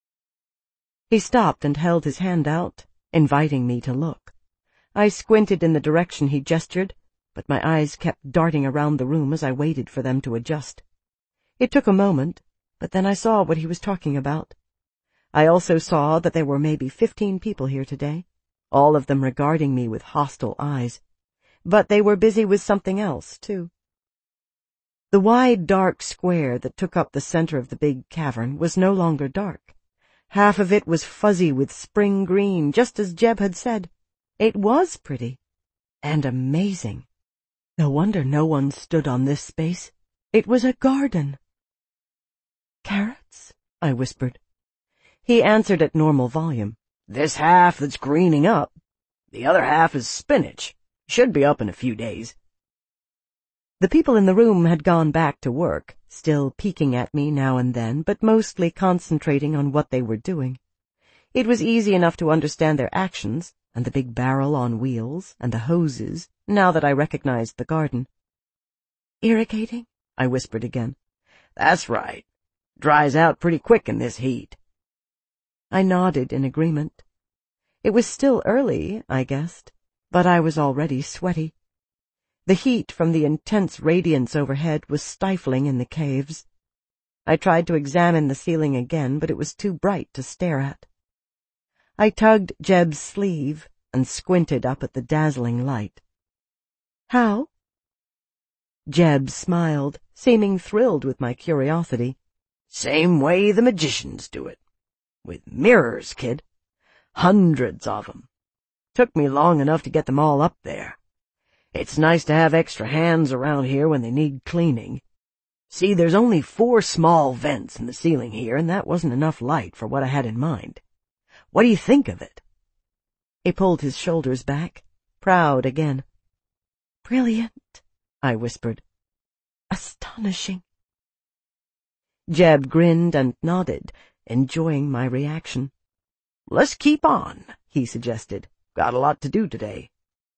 He stopped and held his hand out, inviting me to look. I squinted in the direction he gestured, but my eyes kept darting around the room as I waited for them to adjust. It took a moment, but then I saw what he was talking about. I also saw that there were maybe fifteen people here today, all of them regarding me with hostile eyes. But they were busy with something else, too. The wide, dark square that took up the center of the big cavern was no longer dark. Half of it was fuzzy with spring green, just as Jeb had said. It was pretty. And amazing. No wonder no one stood on this space. It was a garden. "Carrots?" I whispered. He answered at normal volume. "This half that's greening up. The other half is spinach. Should be up in a few days." The people in the room had gone back to work, still peeking at me now and then, but mostly concentrating on what they were doing. It was easy enough to understand their actions, and the big barrel on wheels, and the hoses, now that I recognized the garden. "Irrigating?" I whispered again. "That's right. Dries out pretty quick in this heat." I nodded in agreement. It was still early, I guessed, but I was already sweaty. The heat from the intense radiance overhead was stifling in the caves. I tried to examine the ceiling again, but it was too bright to stare at. I tugged Jeb's sleeve and squinted up at the dazzling light. "How?" Jeb smiled, seeming thrilled with my curiosity. Same way the magicians do it. With mirrors, kid. Hundreds of 'em. Took me long enough to get them all up there. It's nice to have extra hands around here when they need cleaning. See, there's only four small vents in the ceiling here, and that wasn't enough light for what I had in mind. What do you think of it?" He pulled his shoulders back, proud again. "Brilliant," I whispered. "Astonishing." Jeb grinned and nodded, enjoying my reaction. "Let's keep on," he suggested. "Got a lot to do today."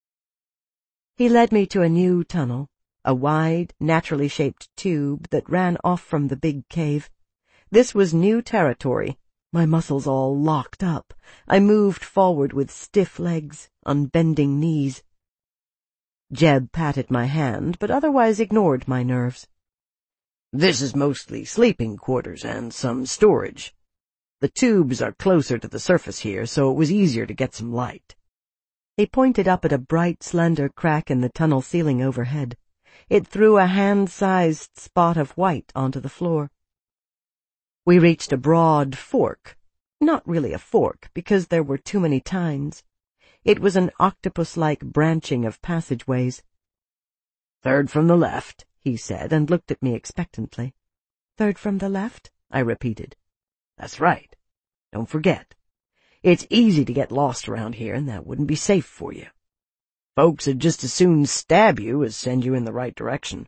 He led me to a new tunnel, a wide, naturally shaped tube that ran off from the big cave. This was new territory. My muscles all locked up. I moved forward with stiff legs, unbending knees. Jeb patted my hand, but otherwise ignored my nerves. "This is mostly sleeping quarters and some storage. The tubes are closer to the surface here, so it was easier to get some light." He pointed up at a bright, slender crack in the tunnel ceiling overhead. It threw a hand-sized spot of white onto the floor. We reached a broad fork. Not really a fork, because there were too many tines. It was an octopus-like branching of passageways. "Third from the left," he said, and looked at me expectantly. "Third from the left?" I repeated. "That's right. Don't forget. It's easy to get lost around here, and that wouldn't be safe for you. Folks would just as soon stab you as send you in the right direction."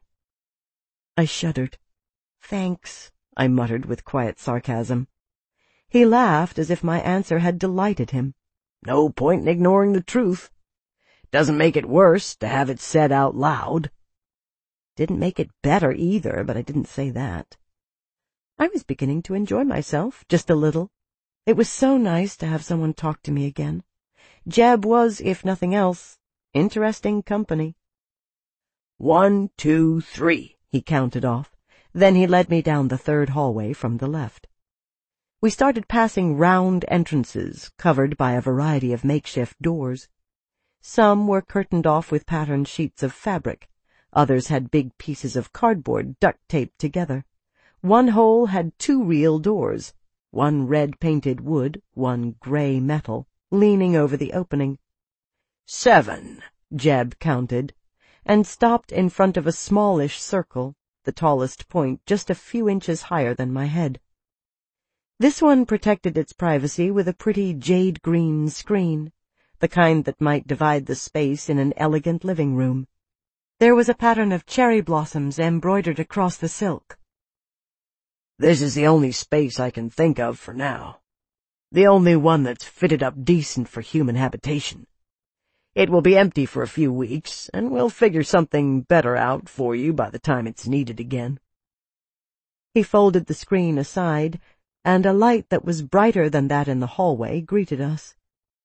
I shuddered. "Thanks," I muttered with quiet sarcasm. He laughed as if my answer had delighted him. "No point in ignoring the truth. Doesn't make it worse to have it said out loud." Didn't make it better either, but I didn't say that. I was beginning to enjoy myself, just a little. It was so nice to have someone talk to me again. Jeb was, if nothing else, interesting company. "One, two, three," he counted off. Then he led me down the third hallway from the left. We started passing round entrances, covered by a variety of makeshift doors. Some were curtained off with patterned sheets of fabric. Others had big pieces of cardboard duct-taped together. One hole had two real doors, one red-painted wood, one gray metal, leaning over the opening. "Seven," Jeb counted, and stopped in front of a smallish circle, the tallest point just a few inches higher than my head. This one protected its privacy with a pretty jade-green screen, the kind that might divide the space in an elegant living room. There was a pattern of cherry blossoms embroidered across the silk. "This is the only space I can think of for now. The only one that's fitted up decent for human habitation. It will be empty for a few weeks, and we'll figure something better out for you by the time it's needed again." He folded the screen aside, and a light that was brighter than that in the hallway greeted us.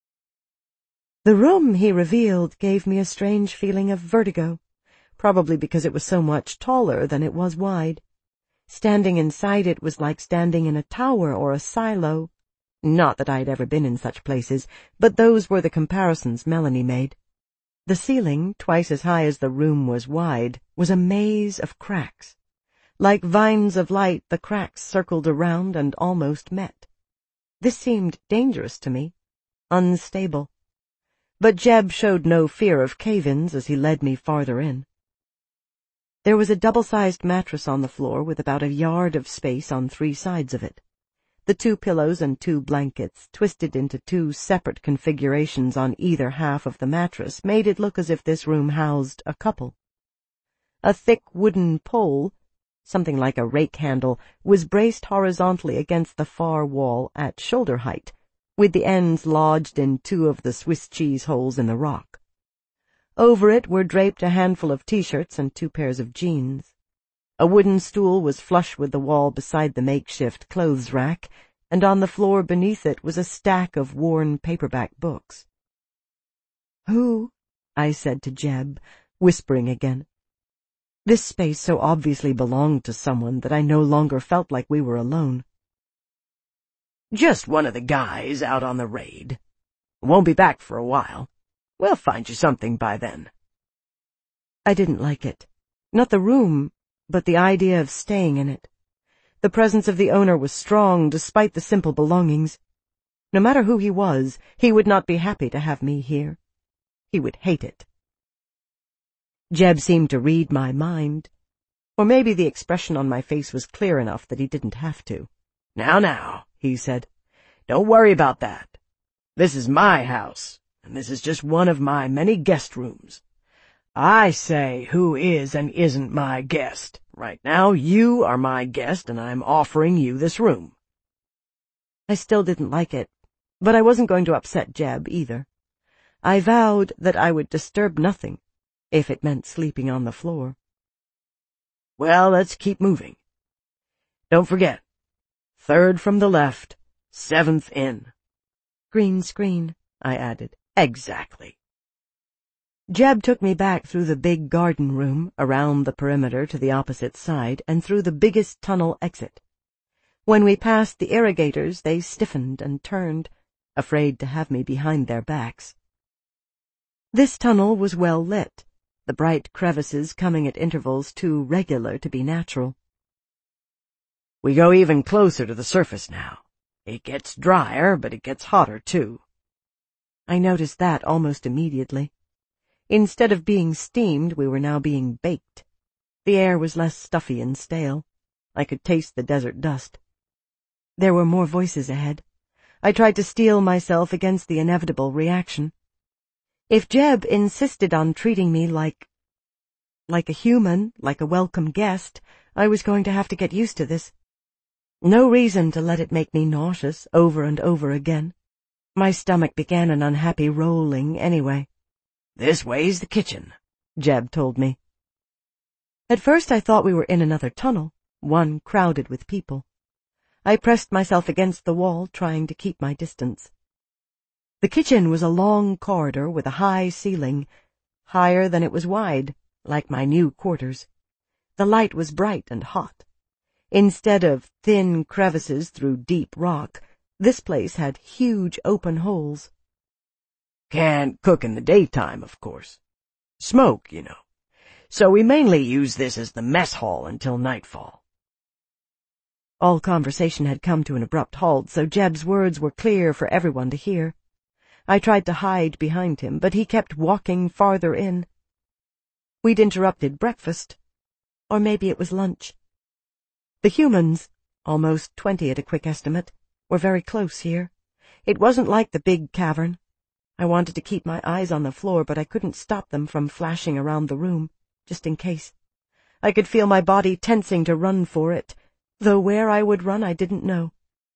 The room, he revealed, gave me a strange feeling of vertigo, probably because it was so much taller than it was wide. Standing inside it was like standing in a tower or a silo. Not that I had ever been in such places, but those were the comparisons Melanie made. The ceiling, twice as high as the room was wide, was a maze of cracks. Like vines of light, the cracks circled around and almost met. This seemed dangerous to me, unstable. But Jeb showed no fear of cave-ins as he led me farther in. There was a double-sized mattress on the floor with about a yard of space on three sides of it. The two pillows and two blankets, twisted into two separate configurations on either half of the mattress, made it look as if this room housed a couple. A thick wooden pole, something like a rake handle, was braced horizontally against the far wall at shoulder height, with the ends lodged in two of the Swiss cheese holes in the rock. Over it were draped a handful of T-shirts and two pairs of jeans. A wooden stool was flush with the wall beside the makeshift clothes rack, and on the floor beneath it was a stack of worn paperback books. "Who?" I said to Jeb, whispering again. This space so obviously belonged to someone that I no longer felt like we were alone. "Just one of the guys out on the raid. Won't be back for a while. We'll find you something by then." I didn't like it. Not the room, but the idea of staying in it. The presence of the owner was strong, despite the simple belongings. No matter who he was, he would not be happy to have me here. He would hate it. Jeb seemed to read my mind. Or maybe the expression on my face was clear enough that he didn't have to. "Now, now," he said. "Don't worry about that. This is my house, and this is just one of my many guest rooms. I say who is and isn't my guest. Right now, you are my guest, and I'm offering you this room." I still didn't like it, but I wasn't going to upset Jeb either. I vowed that I would disturb nothing, if it meant sleeping on the floor. "Well, let's keep moving. Don't forget, third from the left, seventh in." "Green screen," I added. "Exactly." Jeb took me back through the big garden room, around the perimeter to the opposite side, and through the biggest tunnel exit. When we passed the irrigators, they stiffened and turned, afraid to have me behind their backs. This tunnel was well lit, the bright crevices coming at intervals too regular to be natural. "We go even closer to the surface now. It gets drier, but it gets hotter, too." I noticed that almost immediately. Instead of being steamed, we were now being baked. The air was less stuffy and stale. I could taste the desert dust. There were more voices ahead. I tried to steel myself against the inevitable reaction. If Jeb insisted on treating me like... like a human, like a welcome guest, I was going to have to get used to this. No reason to let it make me nauseous over and over again. My stomach began an unhappy rolling anyway. "This way's the kitchen," Jeb told me. At first I thought we were in another tunnel, one crowded with people. I pressed myself against the wall, trying to keep my distance. The kitchen was a long corridor with a high ceiling, higher than it was wide, like my new quarters. The light was bright and hot. Instead of thin crevices through deep rock, this place had huge open holes. "Can't cook in the daytime, of course. Smoke, you know. So we mainly use this as the mess hall until nightfall." All conversation had come to an abrupt halt, so Jeb's words were clear for everyone to hear. I tried to hide behind him, but he kept walking farther in. We'd interrupted breakfast, or maybe it was lunch. The humans, almost twenty at a quick estimate, were very close here. It wasn't like the big cavern. I wanted to keep my eyes on the floor, but I couldn't stop them from flashing around the room, just in case. I could feel my body tensing to run for it, though where I would run I didn't know.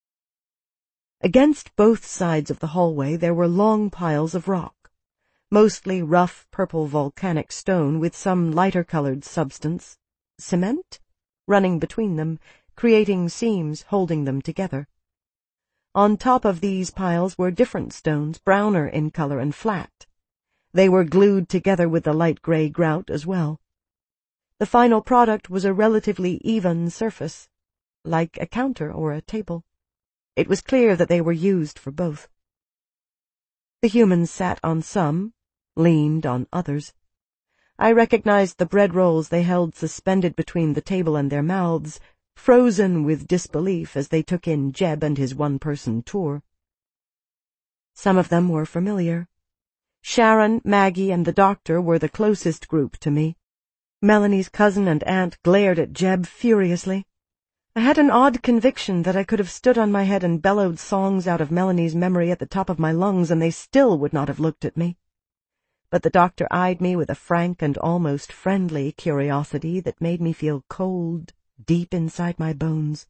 Against both sides of the hallway there were long piles of rock, mostly rough purple volcanic stone with some lighter-colored substance, cement, running between them, creating seams holding them together. On top of these piles were different stones, browner in color and flat. They were glued together with the light gray grout as well. The final product was a relatively even surface, like a counter or a table. It was clear that they were used for both. The humans sat on some, leaned on others. I recognized the bread rolls they held suspended between the table and their mouths, frozen with disbelief as they took in Jeb and his one-person tour. Some of them were familiar. Sharon, Maggie, and the doctor were the closest group to me. Melanie's cousin and aunt glared at Jeb furiously. I had an odd conviction that I could have stood on my head and bellowed songs out of Melanie's memory at the top of my lungs, and they still would not have looked at me. But the doctor eyed me with a frank and almost friendly curiosity that made me feel cold deep inside my bones.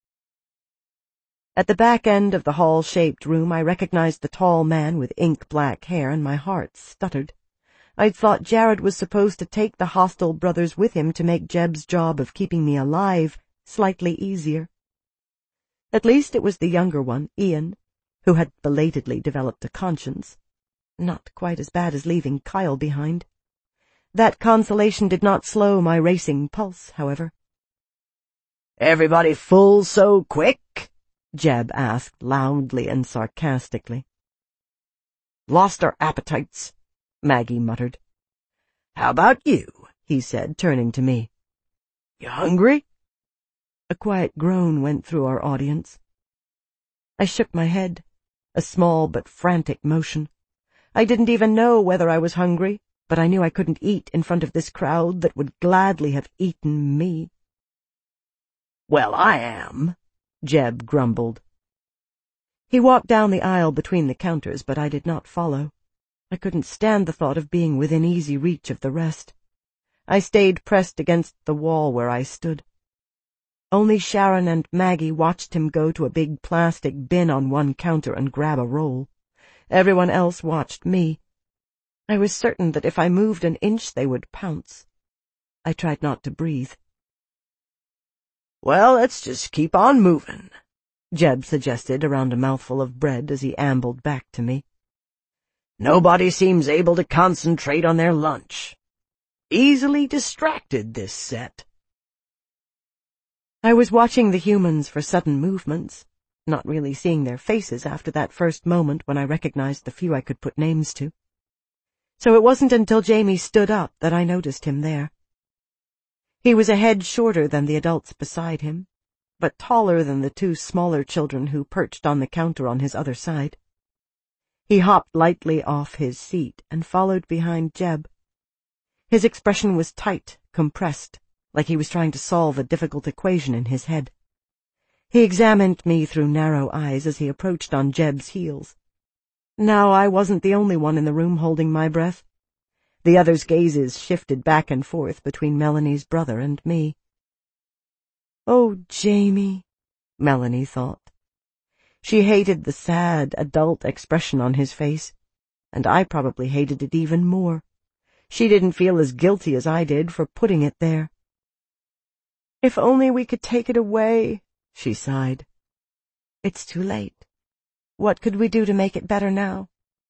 At the back end of the hall-shaped room I recognized the tall man with ink-black hair, and my heart stuttered. I'd thought Jared was supposed to take the hostile brothers with him to make Jeb's job of keeping me alive slightly easier. At least it was the younger one, Ian, who had belatedly developed a conscience. Not quite as bad as leaving Kyle behind. That consolation did not slow my racing pulse, however. "Everybody full so quick?" Jeb asked loudly and sarcastically. "Lost our appetites," Maggie muttered. "How about you? he said, turning to me. "You hungry?" A quiet groan went through our audience. I shook my head, a small but frantic motion. I didn't even know whether I was hungry, but I knew I couldn't eat in front of this crowd that would gladly have eaten me. "Well, I am," Jeb grumbled. He walked down the aisle between the counters, but I did not follow. I couldn't stand the thought of being within easy reach of the rest. I stayed pressed against the wall where I stood. Only Sharon and Maggie watched him go to a big plastic bin on one counter and grab a roll. Everyone else watched me. I was certain that if I moved an inch they would pounce. I tried not to breathe. "Well, let's just keep on moving," Jeb suggested around a mouthful of bread as he ambled back to me. "Nobody seems able to concentrate on their lunch. Easily distracted, this set." I was watching the humans for sudden movements, not really seeing their faces after that first moment when I recognized the few I could put names to. So it wasn't until Jamie stood up that I noticed him there. He was a head shorter than the adults beside him, but taller than the two smaller children who perched on the counter on his other side. He hopped lightly off his seat and followed behind Jeb. His expression was tight, compressed, like he was trying to solve a difficult equation in his head. He examined me through narrow eyes as he approached on Jeb's heels. Now I wasn't the only one in the room holding my breath. The others' gazes shifted back and forth between Melanie's brother and me. "Oh, Jamie," Melanie thought. She hated the sad, adult expression on his face, and I probably hated it even more. She didn't feel as guilty as I did for putting it there. "If only we could take it away," she sighed. "It's too late. What could we do to make it better now?"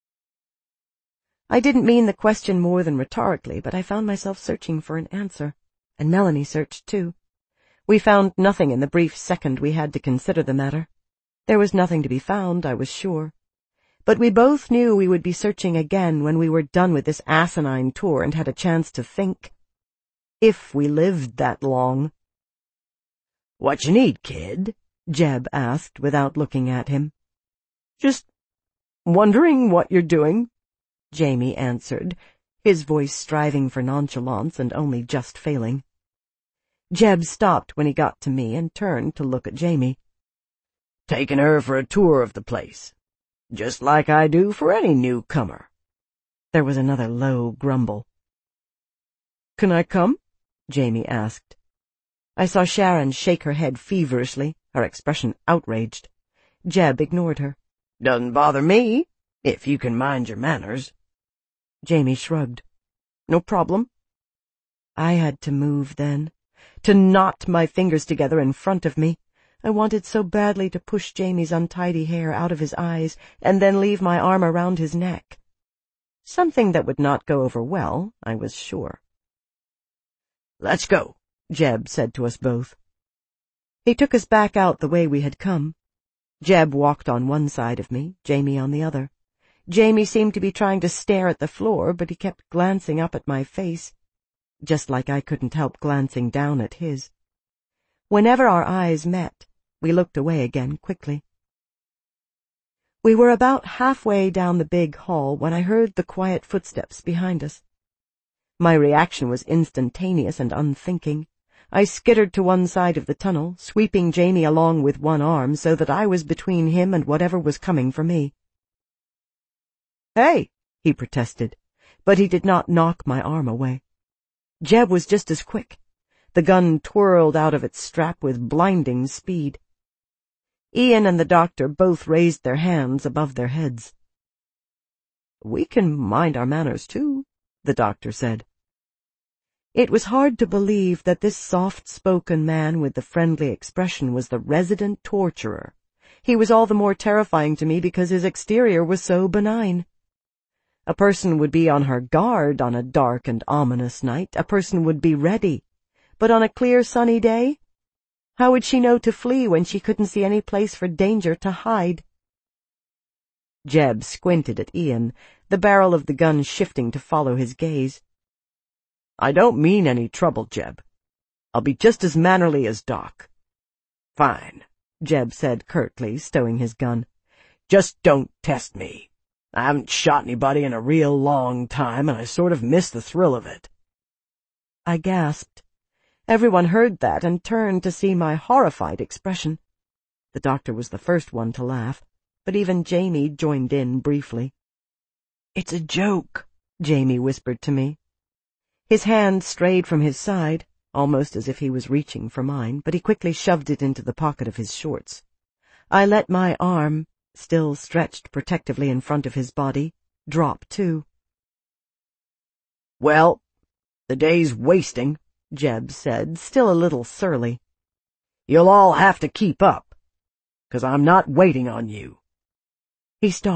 I didn't mean the question more than rhetorically, but I found myself searching for an answer, and Melanie searched too. We found nothing in the brief second we had to consider the matter. There was nothing to be found, I was sure. But we both knew we would be searching again when we were done with this asinine tour and had a chance to think. If we lived that long. "What you need, kid?" Jeb asked without looking at him. "Just wondering what you're doing," Jamie answered, his voice striving for nonchalance and only just failing. Jeb stopped when he got to me and turned to look at Jamie. "Taking her for a tour of the place, just like I do for any newcomer." There was another low grumble. "Can I come?" Jamie asked. I saw Sharon shake her head feverishly, her expression outraged. Jeb ignored her. "Doesn't bother me, if you can mind your manners." Jamie shrugged. "No problem." I had to move then, to knot my fingers together in front of me. I wanted so badly to push Jamie's untidy hair out of his eyes and then leave my arm around his neck. Something that would not go over well, I was sure. "Let's go," Jeb said to us both. He took us back out the way we had come. Jeb walked on one side of me, Jamie on the other. Jamie seemed to be trying to stare at the floor, but he kept glancing up at my face, just like I couldn't help glancing down at his. Whenever our eyes met, we looked away again quickly. We were about halfway down the big hall when I heard the quiet footsteps behind us. My reaction was instantaneous and unthinking. I skittered to one side of the tunnel, sweeping Jamie along with one arm so that I was between him and whatever was coming for me. "Hey," he protested, but he did not knock my arm away. Jeb was just as quick. The gun twirled out of its strap with blinding speed. Ian and the doctor both raised their hands above their heads. "We can mind our manners, too," the doctor said. It was hard to believe that this soft-spoken man with the friendly expression was the resident torturer. He was all the more terrifying to me because his exterior was so benign. A person would be on her guard on a dark and ominous night. A person would be ready. But on a clear, sunny day, how would she know to flee when she couldn't see any place for danger to hide? Jeb squinted at Ian, the barrel of the gun shifting to follow his gaze. I don't mean any trouble, Jeb. I'll be just as mannerly as Doc. Fine, Jeb said curtly, stowing his gun. Just don't test me. I haven't shot anybody in a real long time, and I sort of miss the thrill of it. I gasped. Everyone heard that and turned to see my horrified expression. The doctor was the first one to laugh, but even Jamie joined in briefly. "It's a joke," Jamie whispered to me. His hand strayed from his side, almost as if he was reaching for mine, but he quickly shoved it into the pocket of his shorts. I let my arm, still stretched protectively in front of his body, drop too. "Well, the day's wasting," Jeb said, still a little surly. "You'll all have to keep up, 'cause I'm not waiting on you." He stopped.